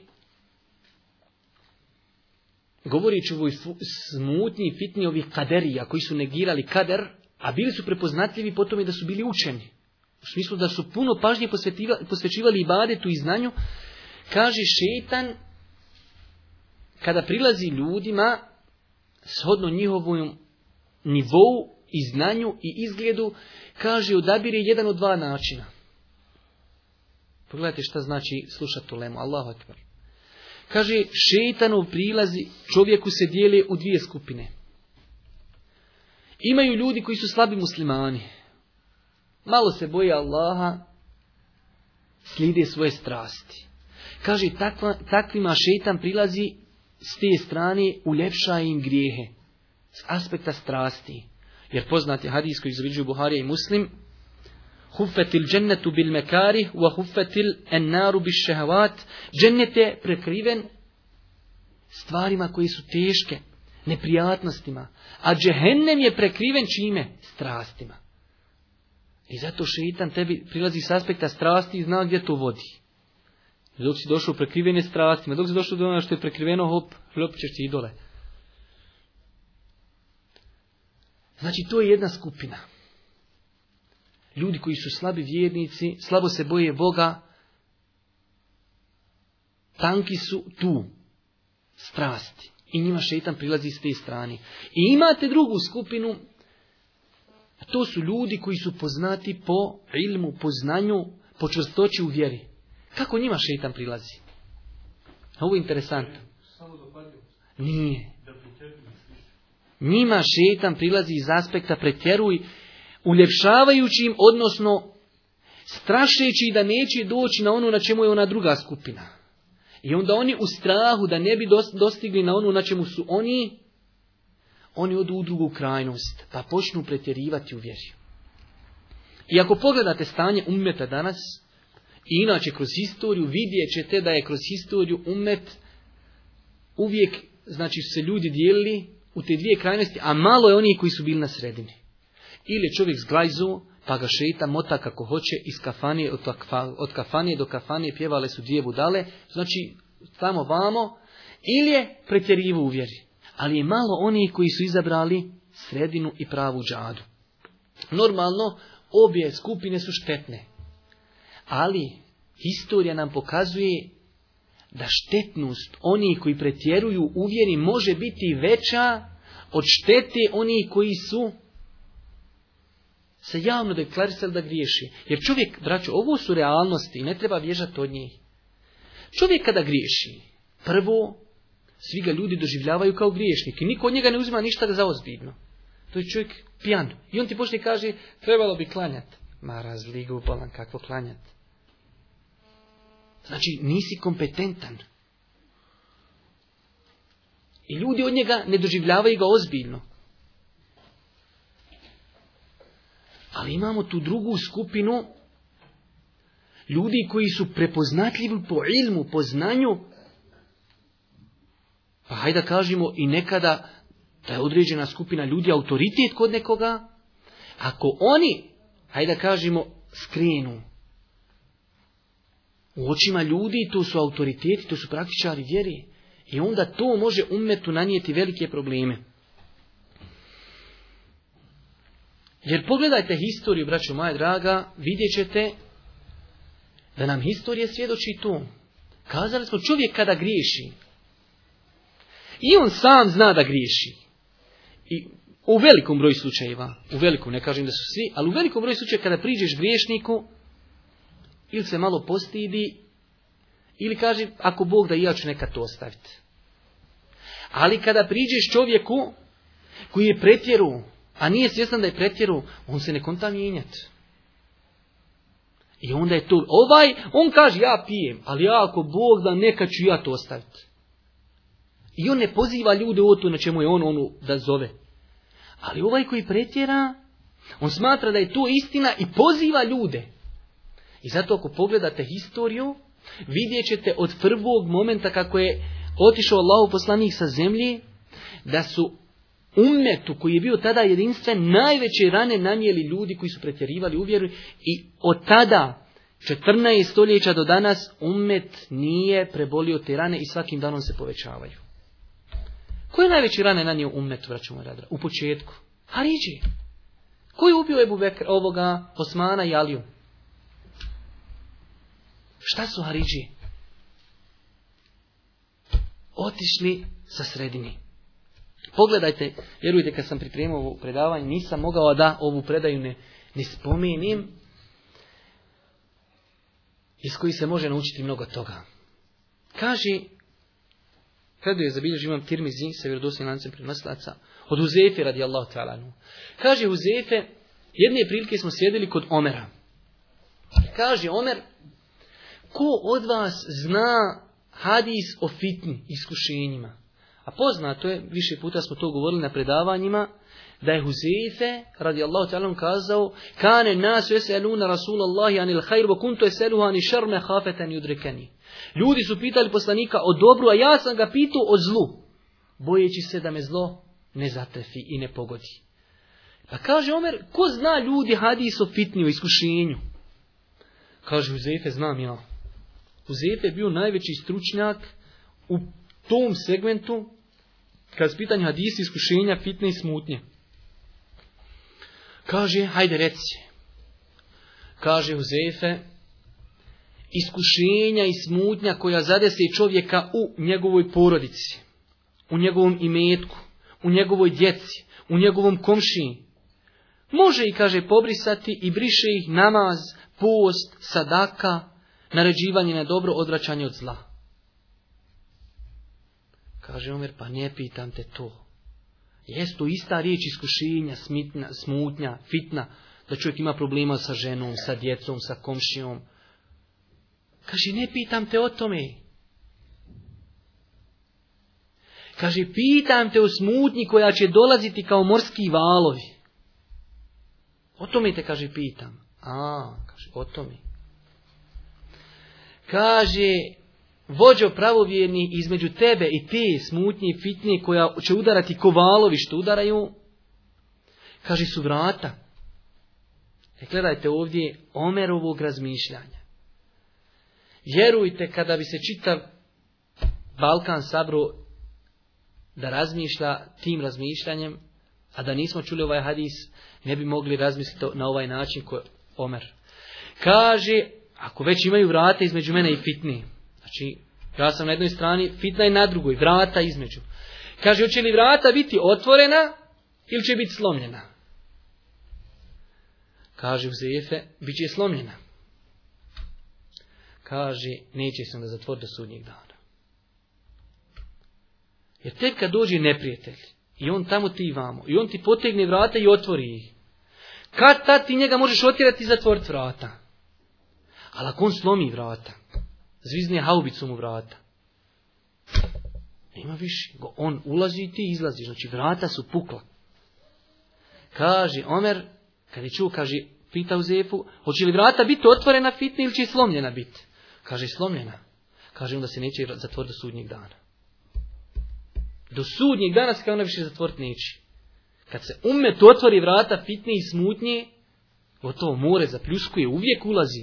govoreći o ovoj smutnji i fitni ovih kaderija koji su negirali kader, a bili su prepoznatljivi po tome da su bili učeni. U smislu da su puno pažnje posvećivali ibadetu i znanju. Kaže, šeitan kada prilazi ljudima shodno njihovom nivou i znanju i izgledu, kaže, odabire jedan od dva načina. Pogledajte šta znači slušati ulemu. Allahu ekber. Kaže, šeitanov prilazi čovjeku se dijele u dvije skupine. Imaju ljudi koji su slabi muslimani. Malo se boje Allaha, slijede svoje strasti. Kaže, takva, takvima šeitan prilazi s te strane, uljepšaje im grijehe. S aspekta strasti. Jer poznati hadis koji izređuju Buharija i Muslim, Huffetil džennetu bil mekarih, wa huffetil ennaru bil šehavat. Džennet je prekriven stvarima koji su teške, neprijatnostima. A džehennem je prekriven čime? Strastima. I zato šeitan tebi prilazi s aspekta strasti i zna gdje to vodi. Dok si došao prekrivene strastima, dok si došao do ono što je prekriveno, hop, hop ćeš ti idole. Znači, to je jedna skupina. Ljudi koji su slabi vjernici, slabo se boje Boga, tanki su tu, strasti. I njima šeitan prilazi s te strane. I imate drugu skupinu, a to su ljudi koji su poznati po ilmu, po znanju, po čvrstoći u vjeri. Kako njima šeitan prilazi? Ovo je interesantno. Nije. Njima šeitan prilazi iz aspekta pretjeruj, uljepšavajući im, odnosno strašeći da neće doći na ono na čemu je ona druga skupina. I onda oni u strahu da ne bi dostigli na ono na čemu su oni, oni odu u drugu krajnost, pa počnu pretjerivati u vjeri. I ako pogledate stanje ummeta danas, i inače kroz historiju, vidjet ćete da je kroz historiju ummet uvijek, znači su se ljudi dijelili u te dvije krajnosti, a malo je onih koji su bili na sredini. Ili je čovjek zglajzu, pa ga šeitan mota kako hoće, iz kafanije, od, od kafanije do kafanije pjevale su dvije budale, znači tamo vamo, ili je pretjerivo u vjeri. Ali je malo onih koji su izabrali sredinu i pravu džadu. Normalno, obje skupine su štetne. Ali historija nam pokazuje da štetnost onih koji pretjeruju u vjeri može biti veća od štete onih koji su se javno deklarisali da griješi. Jer čovjek, braćo, ovo su realnosti i ne treba bježati od njih. Čovjek kada griješi, prvo, svi ga ljudi doživljavaju kao griješnik i niko od njega ne uzima ništa za ozbiljno. To je čovjek pijan. I on ti počne kaže, trebalo bi klanjati. Ma razligu bolan, kakvo klanjati. Znači, nisi kompetentan. I ljudi od njega ne doživljavaju ga ozbiljno. Ali imamo tu drugu skupinu ljudi koji su prepoznatljivi po ilmu, po znanju. Pa hajde da kažemo i nekada da je određena skupina ljudi autoritet kod nekoga. Ako oni, hajde da kažemo, skrenu u očima ljudi, to su autoriteti, to su praktičari vjeri. I onda to može ummetu nanijeti velike probleme. Jer pogledajte historiju, braćo moja draga, vidjet ćete da nam historija svjedoči to. Kazali smo, čovjek kada griješi, I on sam zna da griješi. I u velikom broju slučajeva, u velikom, ne kažem da su svi, ali u velikom broju slučajeva kada priđeš griješniku, ili se malo postidi, ili kaže, ako Bog da, ja ću nekad to ostaviti. Ali kada priđeš čovjeku koji je pretjeru, a nije svjestan da je pretjeru, on se ne konta mijenjati. I onda je to, ovaj, on kaže, ja pijem, ali ja ako Bog da, nekad ću ja to ostaviti. I on ne poziva ljude u to na čemu je on onu da zove. Ali ovaj koji pretjera, on smatra da je to istina i poziva ljude. I zato ako pogledate historiju, vidjet ćete od prvog momenta kako je otišao Allahov poslanik sa zemlji, da su ummetu koji je bio tada jedinstven najveće rane nanijeli ljudi koji su pretjerivali u vjeru i od tada četrnaest stoljeća do danas ummet nije prebolio te rane i svakim danom se povećavaju. Ko je najveći rane nanio ummetu, braćo moja draga? U početku. Haridži. Ko je ubio Ebu Bekr, ovoga Osmana i Aliju? Šta su Haridži? Otišli sa sredini. Pogledajte, vjerujte, kad sam pripremio ovo predavanje, nisam mogao da ovu predaju ne, ne spomenim, iz koji se može naučiti mnogo toga. Kaže, predaju je zabilježi imam Tirmizi sa vjerodostojnim lancem prenoslaca, od Huzefe radijallahu ta'ala anhu. Kaže Huzefe, jedne prilike smo sjedili kod Omera. Kaže Omer, ko od vas zna hadis o fitni, iskušenjima? A poznato je, više puta smo to govorili na predavanjima, da je Huzefe radijallahu ta'ala kazao, kane nas jeseluna Rasulallahi anil hajr, wa kuntu jeseluha ani šarme hafetan yudrekani. Ljudi su pitali poslanika o dobru, a ja sam ga pitao o zlu, bojeći se da me zlo ne zatrefi i ne pogodi. Pa kaže Omer, ko zna ljudi hadis o fitni, o iskušenju? Kaže Huzefe, znam ja. Huzefe je bio najveći stručnjak u tom segmentu, kad je pitanje hadisi, iskušenja, fitne i smutnje. Kaže, hajde reci. Kaže Huzefe, iskušenja i smutnja koja zadese čovjeka u njegovoj porodici, u njegovom imetku, u njegovoj djeci, u njegovom komšiji. Može i, kaže, pobrisati i briše ih namaz, post, sadaka, naređivanje na dobro, odvraćanje od zla. Kaže Omer, pa ne pitam te to. Jest to ista riječ iskušenja, smitna, smutnja, fitna, da čovjek ima problema sa ženom, sa djecom, sa komšijom. Kaže, ne pitam te o tome. Kaže, pitam te o smutnji koja će dolaziti kao morski valovi. O tome te, kaže, pitam. A, kaže, o tome. Kaže, vođo pravovjerni, između tebe i te smutnje i fitnje koja će udarati ko valovi što udaraju, kaže, su vrata. E, gledajte ovdje Omerovog razmišljanja. Vjerujte, kada bi se čitav Balkan sabro da razmišlja tim razmišljanjem, a da nismo čuli ovaj hadis, ne bi mogli razmisliti na ovaj način koji Omer. Kaže, ako već imaju vrata između mene i fitni, znači ja sam na jednoj strani, fitna je na drugoj, vrata između. Kaže, hoće li vrata biti otvorena ili će biti slomljena? Kaže Huzefe, bit će slomljena. Kaže, neće se onda zatvoriti do sudnjeg dana. Jer tek kad dođe neprijatelj, i on tamo ti vamo, i on ti potegne vrata i otvori ih, kad tad ti njega možeš otjerati i zatvoriti vrata. Ali ako on slomi vrata, zvizne haubicom u vrata, nema više. On ulazi i ti izlaziš, znači vrata su pukla. Kaže Omer, kad je čuo, kaže, pita Huzefu, hoće li vrata biti otvorena fitna ili će slomljena biti? Kaže, slomljena. Kaže, onda se neće zatvoriti do sudnjeg dana. Do sudnjeg dana se kao ona više zatvoriti neće. Kad se ummet otvori vrata fitne i smutnje, gotovo more zapljuskuje, uvijek ulazi.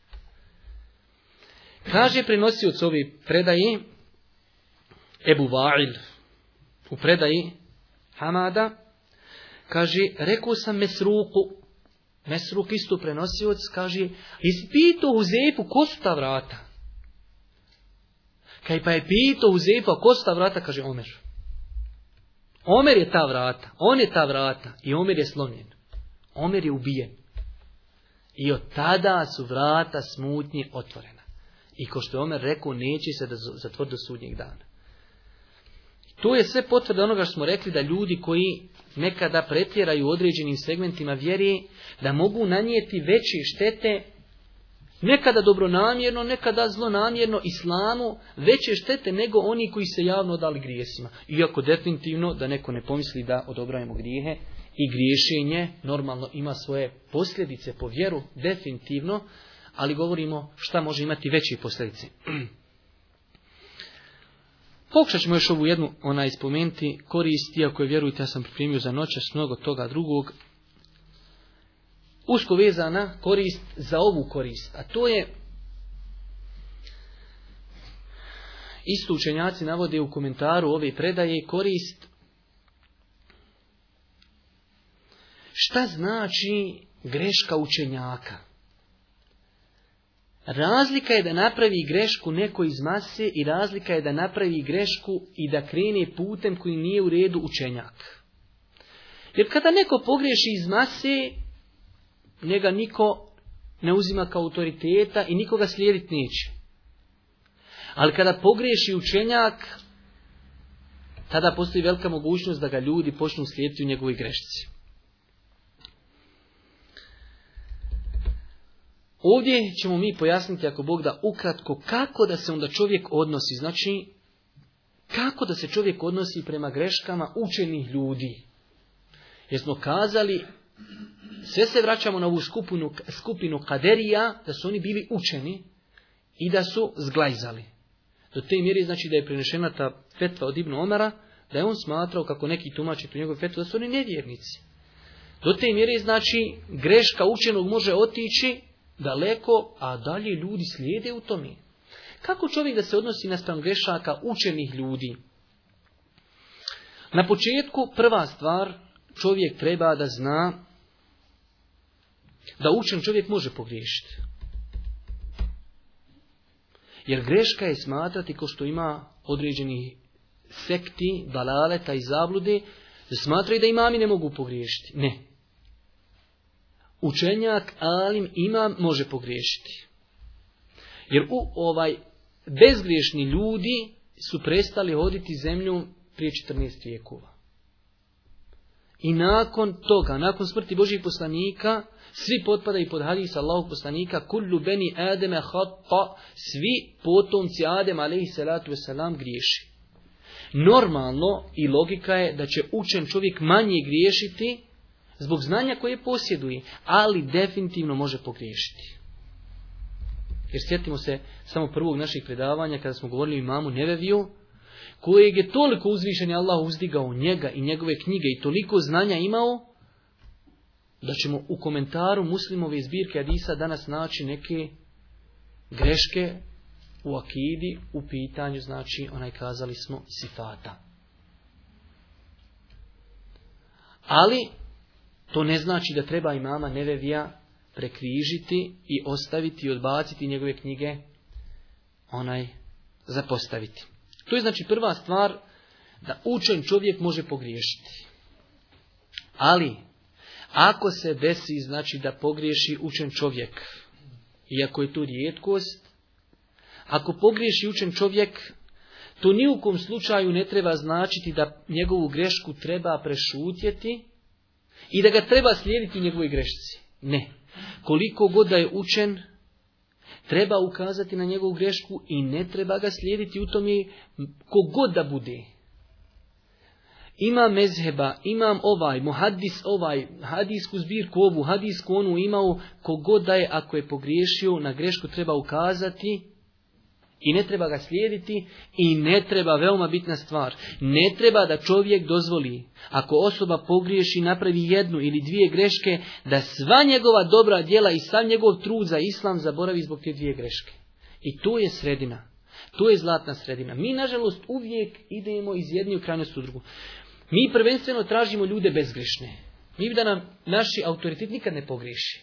Kaže prenosioc ove predaje, Ebu Va'il, u predaji Hamada, kaže, rekao sam Mesruku, Mesruk isto prenosioc, kaže, jesi pitao Huzefu ko su ta vrata? Kaj pa je pitao Huzefu, ko su ta vrata, kaže Omer. Omer je ta vrata, on je ta vrata i Omer je slomljen. Omer je ubijen. I od tada su vrata smutnje otvorena. I ko što je Omer rekao, neće se da zatvori do sudnjeg dana. To je sve potvrda onoga što smo rekli, da ljudi koji nekada pretjeraju u određenim segmentima vjere, da mogu nanijeti veće štete, nekada dobronamjerno, nekada zlonamjerno islamu, veće štete nego oni koji se javno odali grijesima. Iako definitivno da neko ne pomisli da odobravamo grijehe, i griješenje normalno ima svoje posljedice po vjeru, definitivno, ali govorimo šta može imati veće posljedice. Pokušat ćemo još ovu jednu onaj spomenuti korist, iako je, vjerujte, ja sam pripremio za noćas mnogo toga drugog. Usko vezana korist za ovu korist, a to je, isto učenjaci navode u komentaru ove predaje, korist. Šta znači greška učenjaka? Razlika je da napravi grešku neko iz mase i razlika je da napravi grešku i da krene putem koji nije u redu učenjak. Jer kada neko pogriješi iz mase, njega niko ne uzima kao autoriteta i nikoga slijediti neće. Ali kada pogriješi učenjak, tada postoji velika mogućnost da ga ljudi počnu slijediti u njegovoj grešci. Ovdje ćemo mi pojasniti, ako Bog da, ukratko kako da se onda čovjek odnosi. Znači, kako da se čovjek odnosi prema greškama učenih ljudi. Jer smo kazali, sve se vraćamo na ovu skupinu, skupinu kaderija, da su oni bili učeni i da su zglajzali. Do te mjere znači da je prenešena ta fetva od Ibn Omara, da je on smatrao, kako neki tumači tu njegovu fetvu, da su oni nevjernici. Do te mjere znači greška učenog može otići daleko, a dalje ljudi slijede u tome. Kako čovjek da se odnosi naspram grešaka učenih ljudi? Na početku, prva stvar, čovjek treba da zna da učen čovjek može pogriješiti. Jer greška je smatrati, ko što ima određeni sekti, dalaleta i zablude, da smatraju da imami ne mogu pogriješiti. Ne. Učenjak, alim, imam može pogriješiti. Jer u ovaj bezgriješni ljudi su prestali hoditi zemljom prije četrnaest vijekova. I nakon toga, nakon smrti Božih poslanika, svi potpadaju pod hadis Allahog poslanika, kullu beni Ademe hatta, svi potomci Adem alejhi salatu vesselam griješi. Normalno i logika je da će učen čovjek manje griješiti zbog znanja koje posjeduje, ali definitivno može pogriješiti. Jer sjetimo se samo prvog naših predavanja kada smo govorili o imamu Neveviju, kojeg je toliko uzvišen Allah uzdigao njega i njegove knjige i toliko znanja imao, da ćemo u komentaru Muslimove zbirke hadisa danas naći neke greške u akidi, u pitanju, znači onaj kazali smo sifata. Ali to ne znači da treba imama Nevevija prekrižiti i ostaviti i odbaciti njegove knjige, onaj zapostaviti. To je znači prva stvar, da učen čovjek može pogriješiti. Ali ako se desi znači da pogriješi učen čovjek, iako je to rijetkost, ako pogriješi učen čovjek, to ni u kom slučaju ne treba značiti da njegovu grešku treba prešutjeti i da ga treba slijediti u njegovoj grešci. Ne. Koliko god da je učen, treba ukazati na njegovu grešku i ne treba ga slijediti u tome kogod da bude. Ima mezheba, imam ovaj, muhaddis ovaj, hadijsku zbirku ovu, hadijsku onu imao, kogod da je, ako je pogriješio, na grešku treba ukazati i ne treba ga slijediti i ne treba, veoma bitna stvar, ne treba da čovjek dozvoli, ako osoba pogriješi, napravi jednu ili dvije greške, da sva njegova dobra djela i sav njegov trud za islam zaboravi zbog te dvije greške. I to je sredina. To je zlatna sredina. Mi, nažalost, uvijek idemo iz jedne u krajnost u drugu. Mi prvenstveno tražimo ljude bezgrešne. Mi bi da nam naši autoritet nikad ne pogriješi.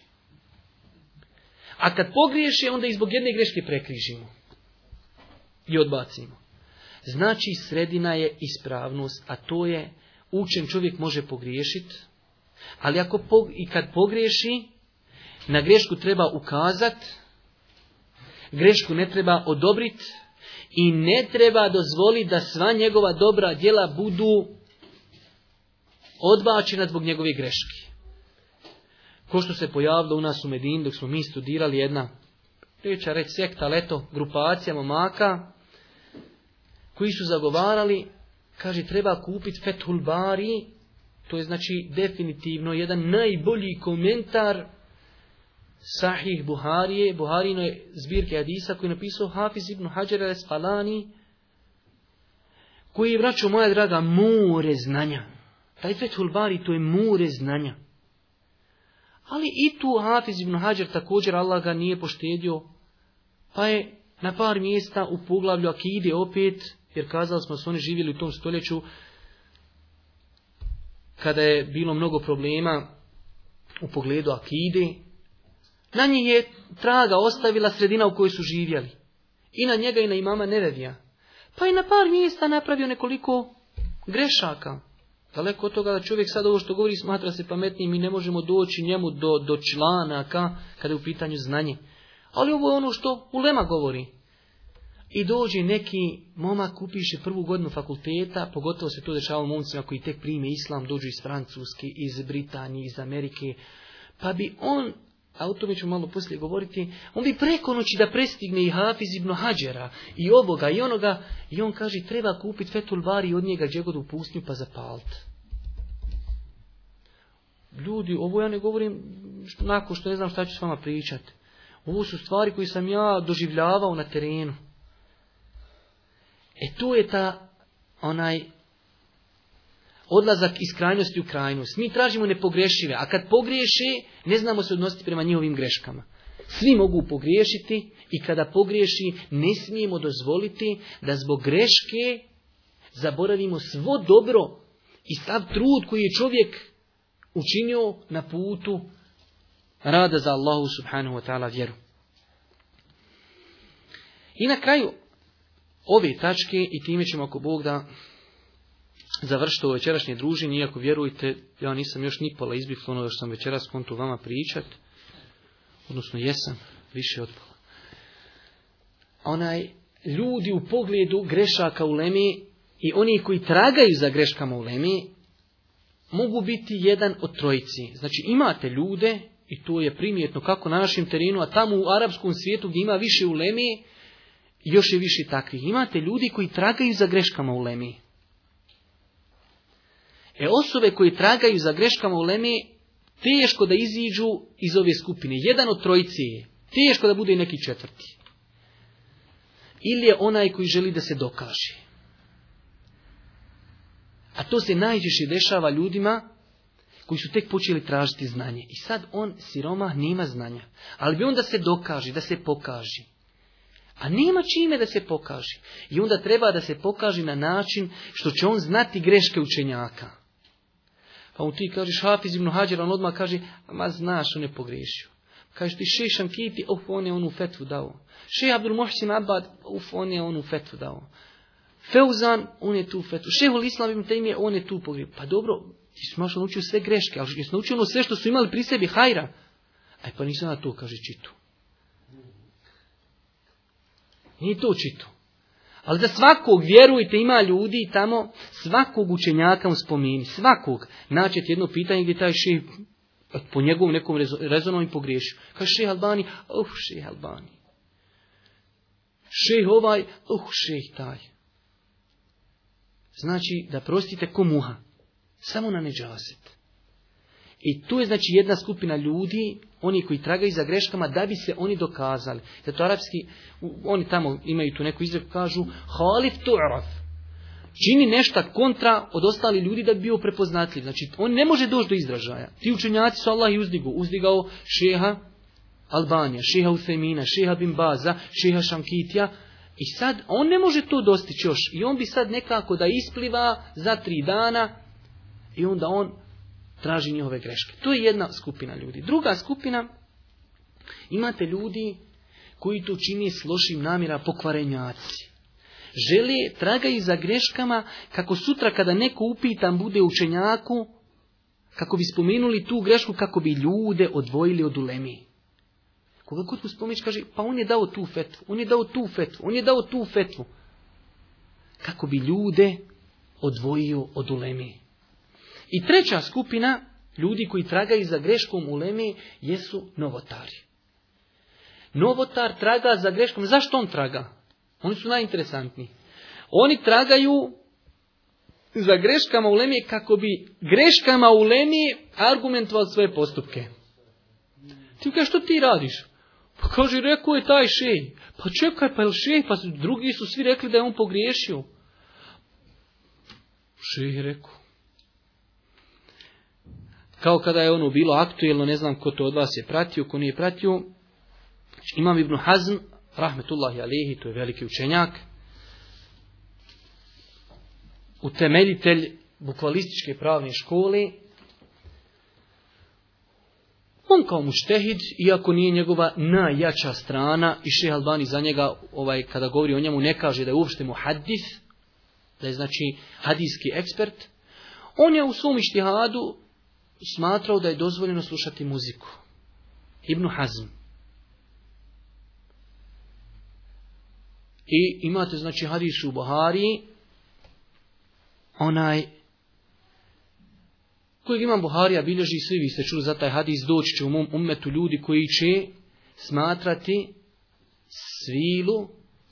A kad pogriješi, onda i zbog jedne greške prekrižimo. I odbacimo. Znači sredina je ispravnost, a to je učen čovjek može pogriješiti, ali ako pog, i kad pogriješi, na grešku treba ukazati, grešku ne treba odobriti i ne treba dozvoliti da sva njegova dobra djela budu odbačena zbog njegove greške. Ko što se pojavilo u nas u Medini dok smo mi studirali, jedna priča, reći sekta, leto, grupacija momaka koji su zagovarali, kaže, treba kupiti Fethul Bari, to je znači definitivno jedan najbolji komentar Sahih Buharije, Buharinoj zbirke hadisa koji je napisao Hafiz ibn Hajar al-Asqalani, koji je, braćo moja draga, more znanja. Taj Fethul Bari, to je more znanja. Ali i tu Hafiz ibn Hajar također, Allah ga nije poštedio, pa je na par mjesta u poglavlju akide opet, jer kazali smo su oni živjeli u tom stoljeću kada je bilo mnogo problema u pogledu akide, na njih je traga ostavila sredina u kojoj su živjeli. I na njega i na imama Nevevija. Pa je na par mjesta napravio nekoliko grešaka. Daleko od toga da čovjek sad ovo što govori smatra se pametnijim, mi ne možemo doći njemu do, do članaka kada je u pitanju znanje. Ali ovo je ono što ulema govori. I dođe neki momak, upiše prvu godinu fakulteta, pogotovo se to dešava momcima koji tek prime islam, dođu iz Francuske, iz Britanije, iz Amerike, pa bi on, a o tome ću malo poslije govoriti, on bi preko noći da prestigne i Hafiz ibn Hadžera, i ovoga, i onoga, i on kaže, treba kupiti Fethul Bari i od njega džegodu u pustinju pa zapaliti. Ljudi, ovo ja ne govorim što, nakon što ne znam šta ću s vama pričati. Ovo su stvari koje sam ja doživljavao na terenu. E tu je ta onaj odlazak iz krajnosti u krajnost. Mi tražimo nepogrešive, a kad pogriješe, ne znamo se odnositi prema njihovim greškama. Svi mogu pogriješiti i kada pogriješi, ne smijemo dozvoliti da zbog greške zaboravimo svo dobro i sav trud koji je čovjek učinio na putu rada za Allahu subhanahu wa ta'ala vjeru. I na kraju ove tačke, i time ćemo ako Bog da završiti ovo večerašnje druženje, iako vjerujte, ja nisam još ni pola izbjegla ono što sam večeras kontu vama pričat, odnosno jesam, više od pola. Onaj, ljudi u pogledu grešaka uleme i oni koji tragaju za greškama uleme, mogu biti jedan od trojici. Znači imate ljude, i to je primjetno kako na našem terenu, a tamo u arapskom svijetu gdje ima više uleme, još je više takvih. Imate ljudi koji tragaju za greškama uleme. E osobe koji tragaju za greškama uleme, teško da iziđu iz ove skupine. Jedan od trojice je. Teško da bude i neki četvrti. Ili je onaj koji želi da se dokaže. A to se najčešće dešava ljudima koji su tek počeli tražiti znanje. I sad on, siromah, nema znanja. Ali bi on da se dokaže, da se pokaže. A nema čime da se pokaže. I onda treba da se pokaže na način što će on znati greške učenjaka. Pa mu ti kažeš Hafiz ibn Hadžer, on odmah kaže, ma znaš, on je pogriješio. Kažeš ti Šejh Šankiti, uf, on je onu fetvu dao. Šejh Abdul Muhsin Abad, uf, on je onu fetvu dao. Feuzan, on je tu fetvu. Šejhul Islam ibn Tejmije, on je tu pogriješio. Pa dobro, ti si možda naučio sve greške, ali jesi naučio ono sve što su imali pri sebi hajra. Aj pa nisam na to, kaže, čitu. Nije to čito. Ali za svakog, vjerujte, ima ljudi tamo, svakog učenjaka mu spomeni, svakog. Naćete jedno pitanje gdje taj šejh po njegovom nekom rezonom i pogriješio. Kaže šejh Albani, uh, šejh Albani. Šejh ovaj, uh, šejh taj. Znači da prostite ko muha. Samo na neđaset. I tu je znači jedna skupina ljudi, oni koji tragaju za greškama, da bi se oni dokazali. Zato arapski, oni tamo imaju tu neku izreku, kažu halif tu'raf. Čini nešto kontra od ostali ljudi da bi bio prepoznatljiv. Znači, on ne može doći do izražaja. Ti učenjaci su Allah i uzdigao. Uzdigao šeha Albanija, šeha Uthemina, šeha Bin Baza, šeha Šankitija. I sad, on ne može to dostići još. I on bi sad nekako da ispliva za tri dana i onda on traži njihove greške. To je jedna skupina ljudi. Druga skupina, imate ljudi koji to čini s lošim namjera, pokvarenjaci. Žele, tragaju za greškama, kako sutra kada neko upitan bude učenjaku, kako bi spomenuli tu grešku, kako bi ljude odvojili od ulemi. Koga god mu spomeniš, kaže, pa on je dao tu fetvu, on je dao tu fetvu, on je dao tu fetvu. Kako bi ljude odvojio od ulemi. I treća skupina ljudi koji tragaju za greškom ulemi jesu novotari. Novotar traga za greškom. Zašto on traga? Oni su najinteresantniji. Oni tragaju za greškama ulemi kako bi greškama ulemi argumentovali svoje postupke. Ti kaže, što ti radiš? Pa kaže, rekao je taj šej. Pa čekaj, pa je li šej? Pa drugi su svi rekli da je on pogriješio. Šej je rekao. Kao kada je ono bilo aktuelno, ne znam ko to od vas je pratio, ko nije pratio. Imam Ibn Hazm, rahmetullahi alihi, to je veliki učenjak, utemeljitelj bukvalističke pravne škole. On kao muštehid, iako nije njegova najjača strana, i Šejh Albani za njega, ovaj, kada govori o njemu, ne kaže da je uopšte muhaddis, da je znači hadijski ekspert, on je u svom ištihadu smatrao da je dozvoljeno slušati muziku. Ibn Hazm. I imate znači hadis u Buhariji, onaj kojeg imam Buharija bilježi, svi vi ste čuli za taj hadis, doći će u mom ummetu ljudi koji će smatrati svilu,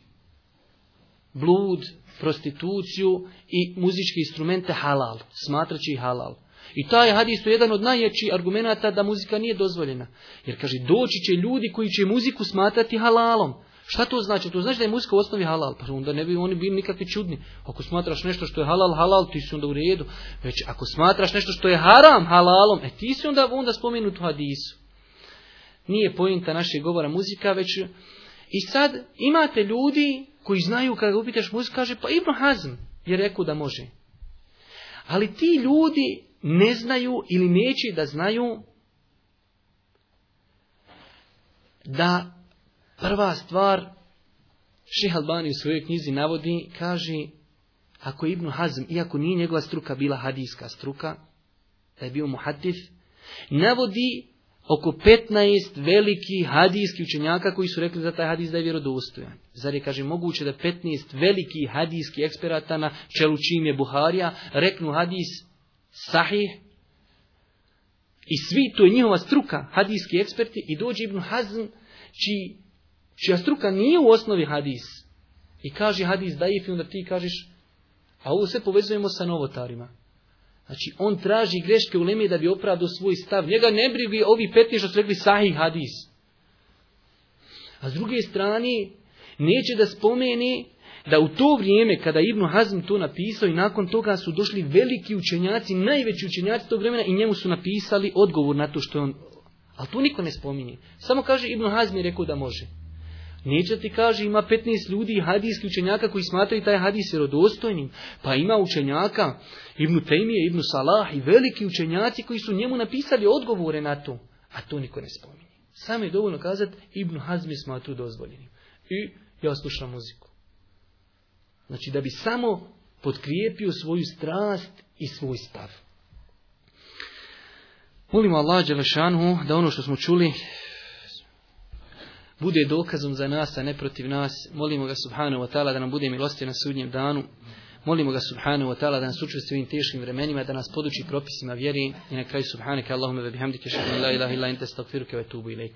blud, prostituciju i muzičke instrumente halal. Smatraći ih halal. I taj hadis je jedan od najjačih argumenata da muzika nije dozvoljena. Jer kaže, doći će ljudi koji će muziku smatrati halalom. Šta to znači? To znači da je muzika u osnovi halal. Pa onda ne bi oni bili nikakvi čudni. Ako smatraš nešto što je halal, halal, ti si onda u redu. Već ako smatraš nešto što je haram, halalom, e ti si onda, onda spomenut u hadisu. Nije pointa našeg govora muzika, već... I sad imate ljudi koji znaju, kada upitaš muziku, kaže, pa Ibn Hazm je rekao da može. Ali ti ljudi ne znaju ili neće da znaju da prva stvar, Šejh Albani u svojoj knjizi navodi, kaže, ako je Ibn Hazm, iako nije njegova struka bila hadijska struka, da je bio muhaddis, navodi oko petnaest velikih hadijskih učenjaka koji su rekli za taj hadis da je vjerodostojan. Zar je, kaže, moguće da petnaest velikih hadijskih eksperata na čelu čim je Buharija reknu hadis sahih i svi, to je njihova struka, hadijski eksperti, i dođe Ibn Hazm, čiji, čija struka nije u osnovi hadis, i kaže hadis daif, i onda ti kažeš, a ovo sve povezujemo sa novotarima. Znači, on traži greške uleme da bi opravdao svoj stav. Njega ne brigi ovi petnaest što su rekli sahih hadis. A s druge strane, neće da spomeni da u to vrijeme, kada Ibn Hazm to napisao, i nakon toga su došli veliki učenjaci, najveći učenjaci tog vremena, i njemu su napisali odgovor na to što je on... Ali to niko ne spominje. Samo kaže, Ibn Hazm je rekao da može. Neće ti kaže, ima petnaest ljudi hadijskih učenjaka koji smatraju taj hadis vjerodostojnim. Pa ima učenjaka, Ibn Tejmije, Ibn Salah i veliki učenjaci koji su njemu napisali odgovore na to. A to niko ne spominje. Samo je dovoljno kazati, Ibn Hazm je smatru dozvoljenim. I ja slušam muziku. Znači da bi samo potkrijepio svoju strast i svoj stav. Molimo Allah dželešanu da ono što smo čuli bude dokazom za nas, a ne protiv nas. Molimo ga subhanahu wa ta'ala da nam bude milosti na sudnjem danu. Molimo ga subhanahu wa ta'ala da nas učvrsti u ovim teškim vremenima, da nas poduči propisima vjeri. I na kraju subhanaka Allahumma ve bihamdike, ashhadu an la ilaha illa anta, astaghfiruka wa atubu ilaik.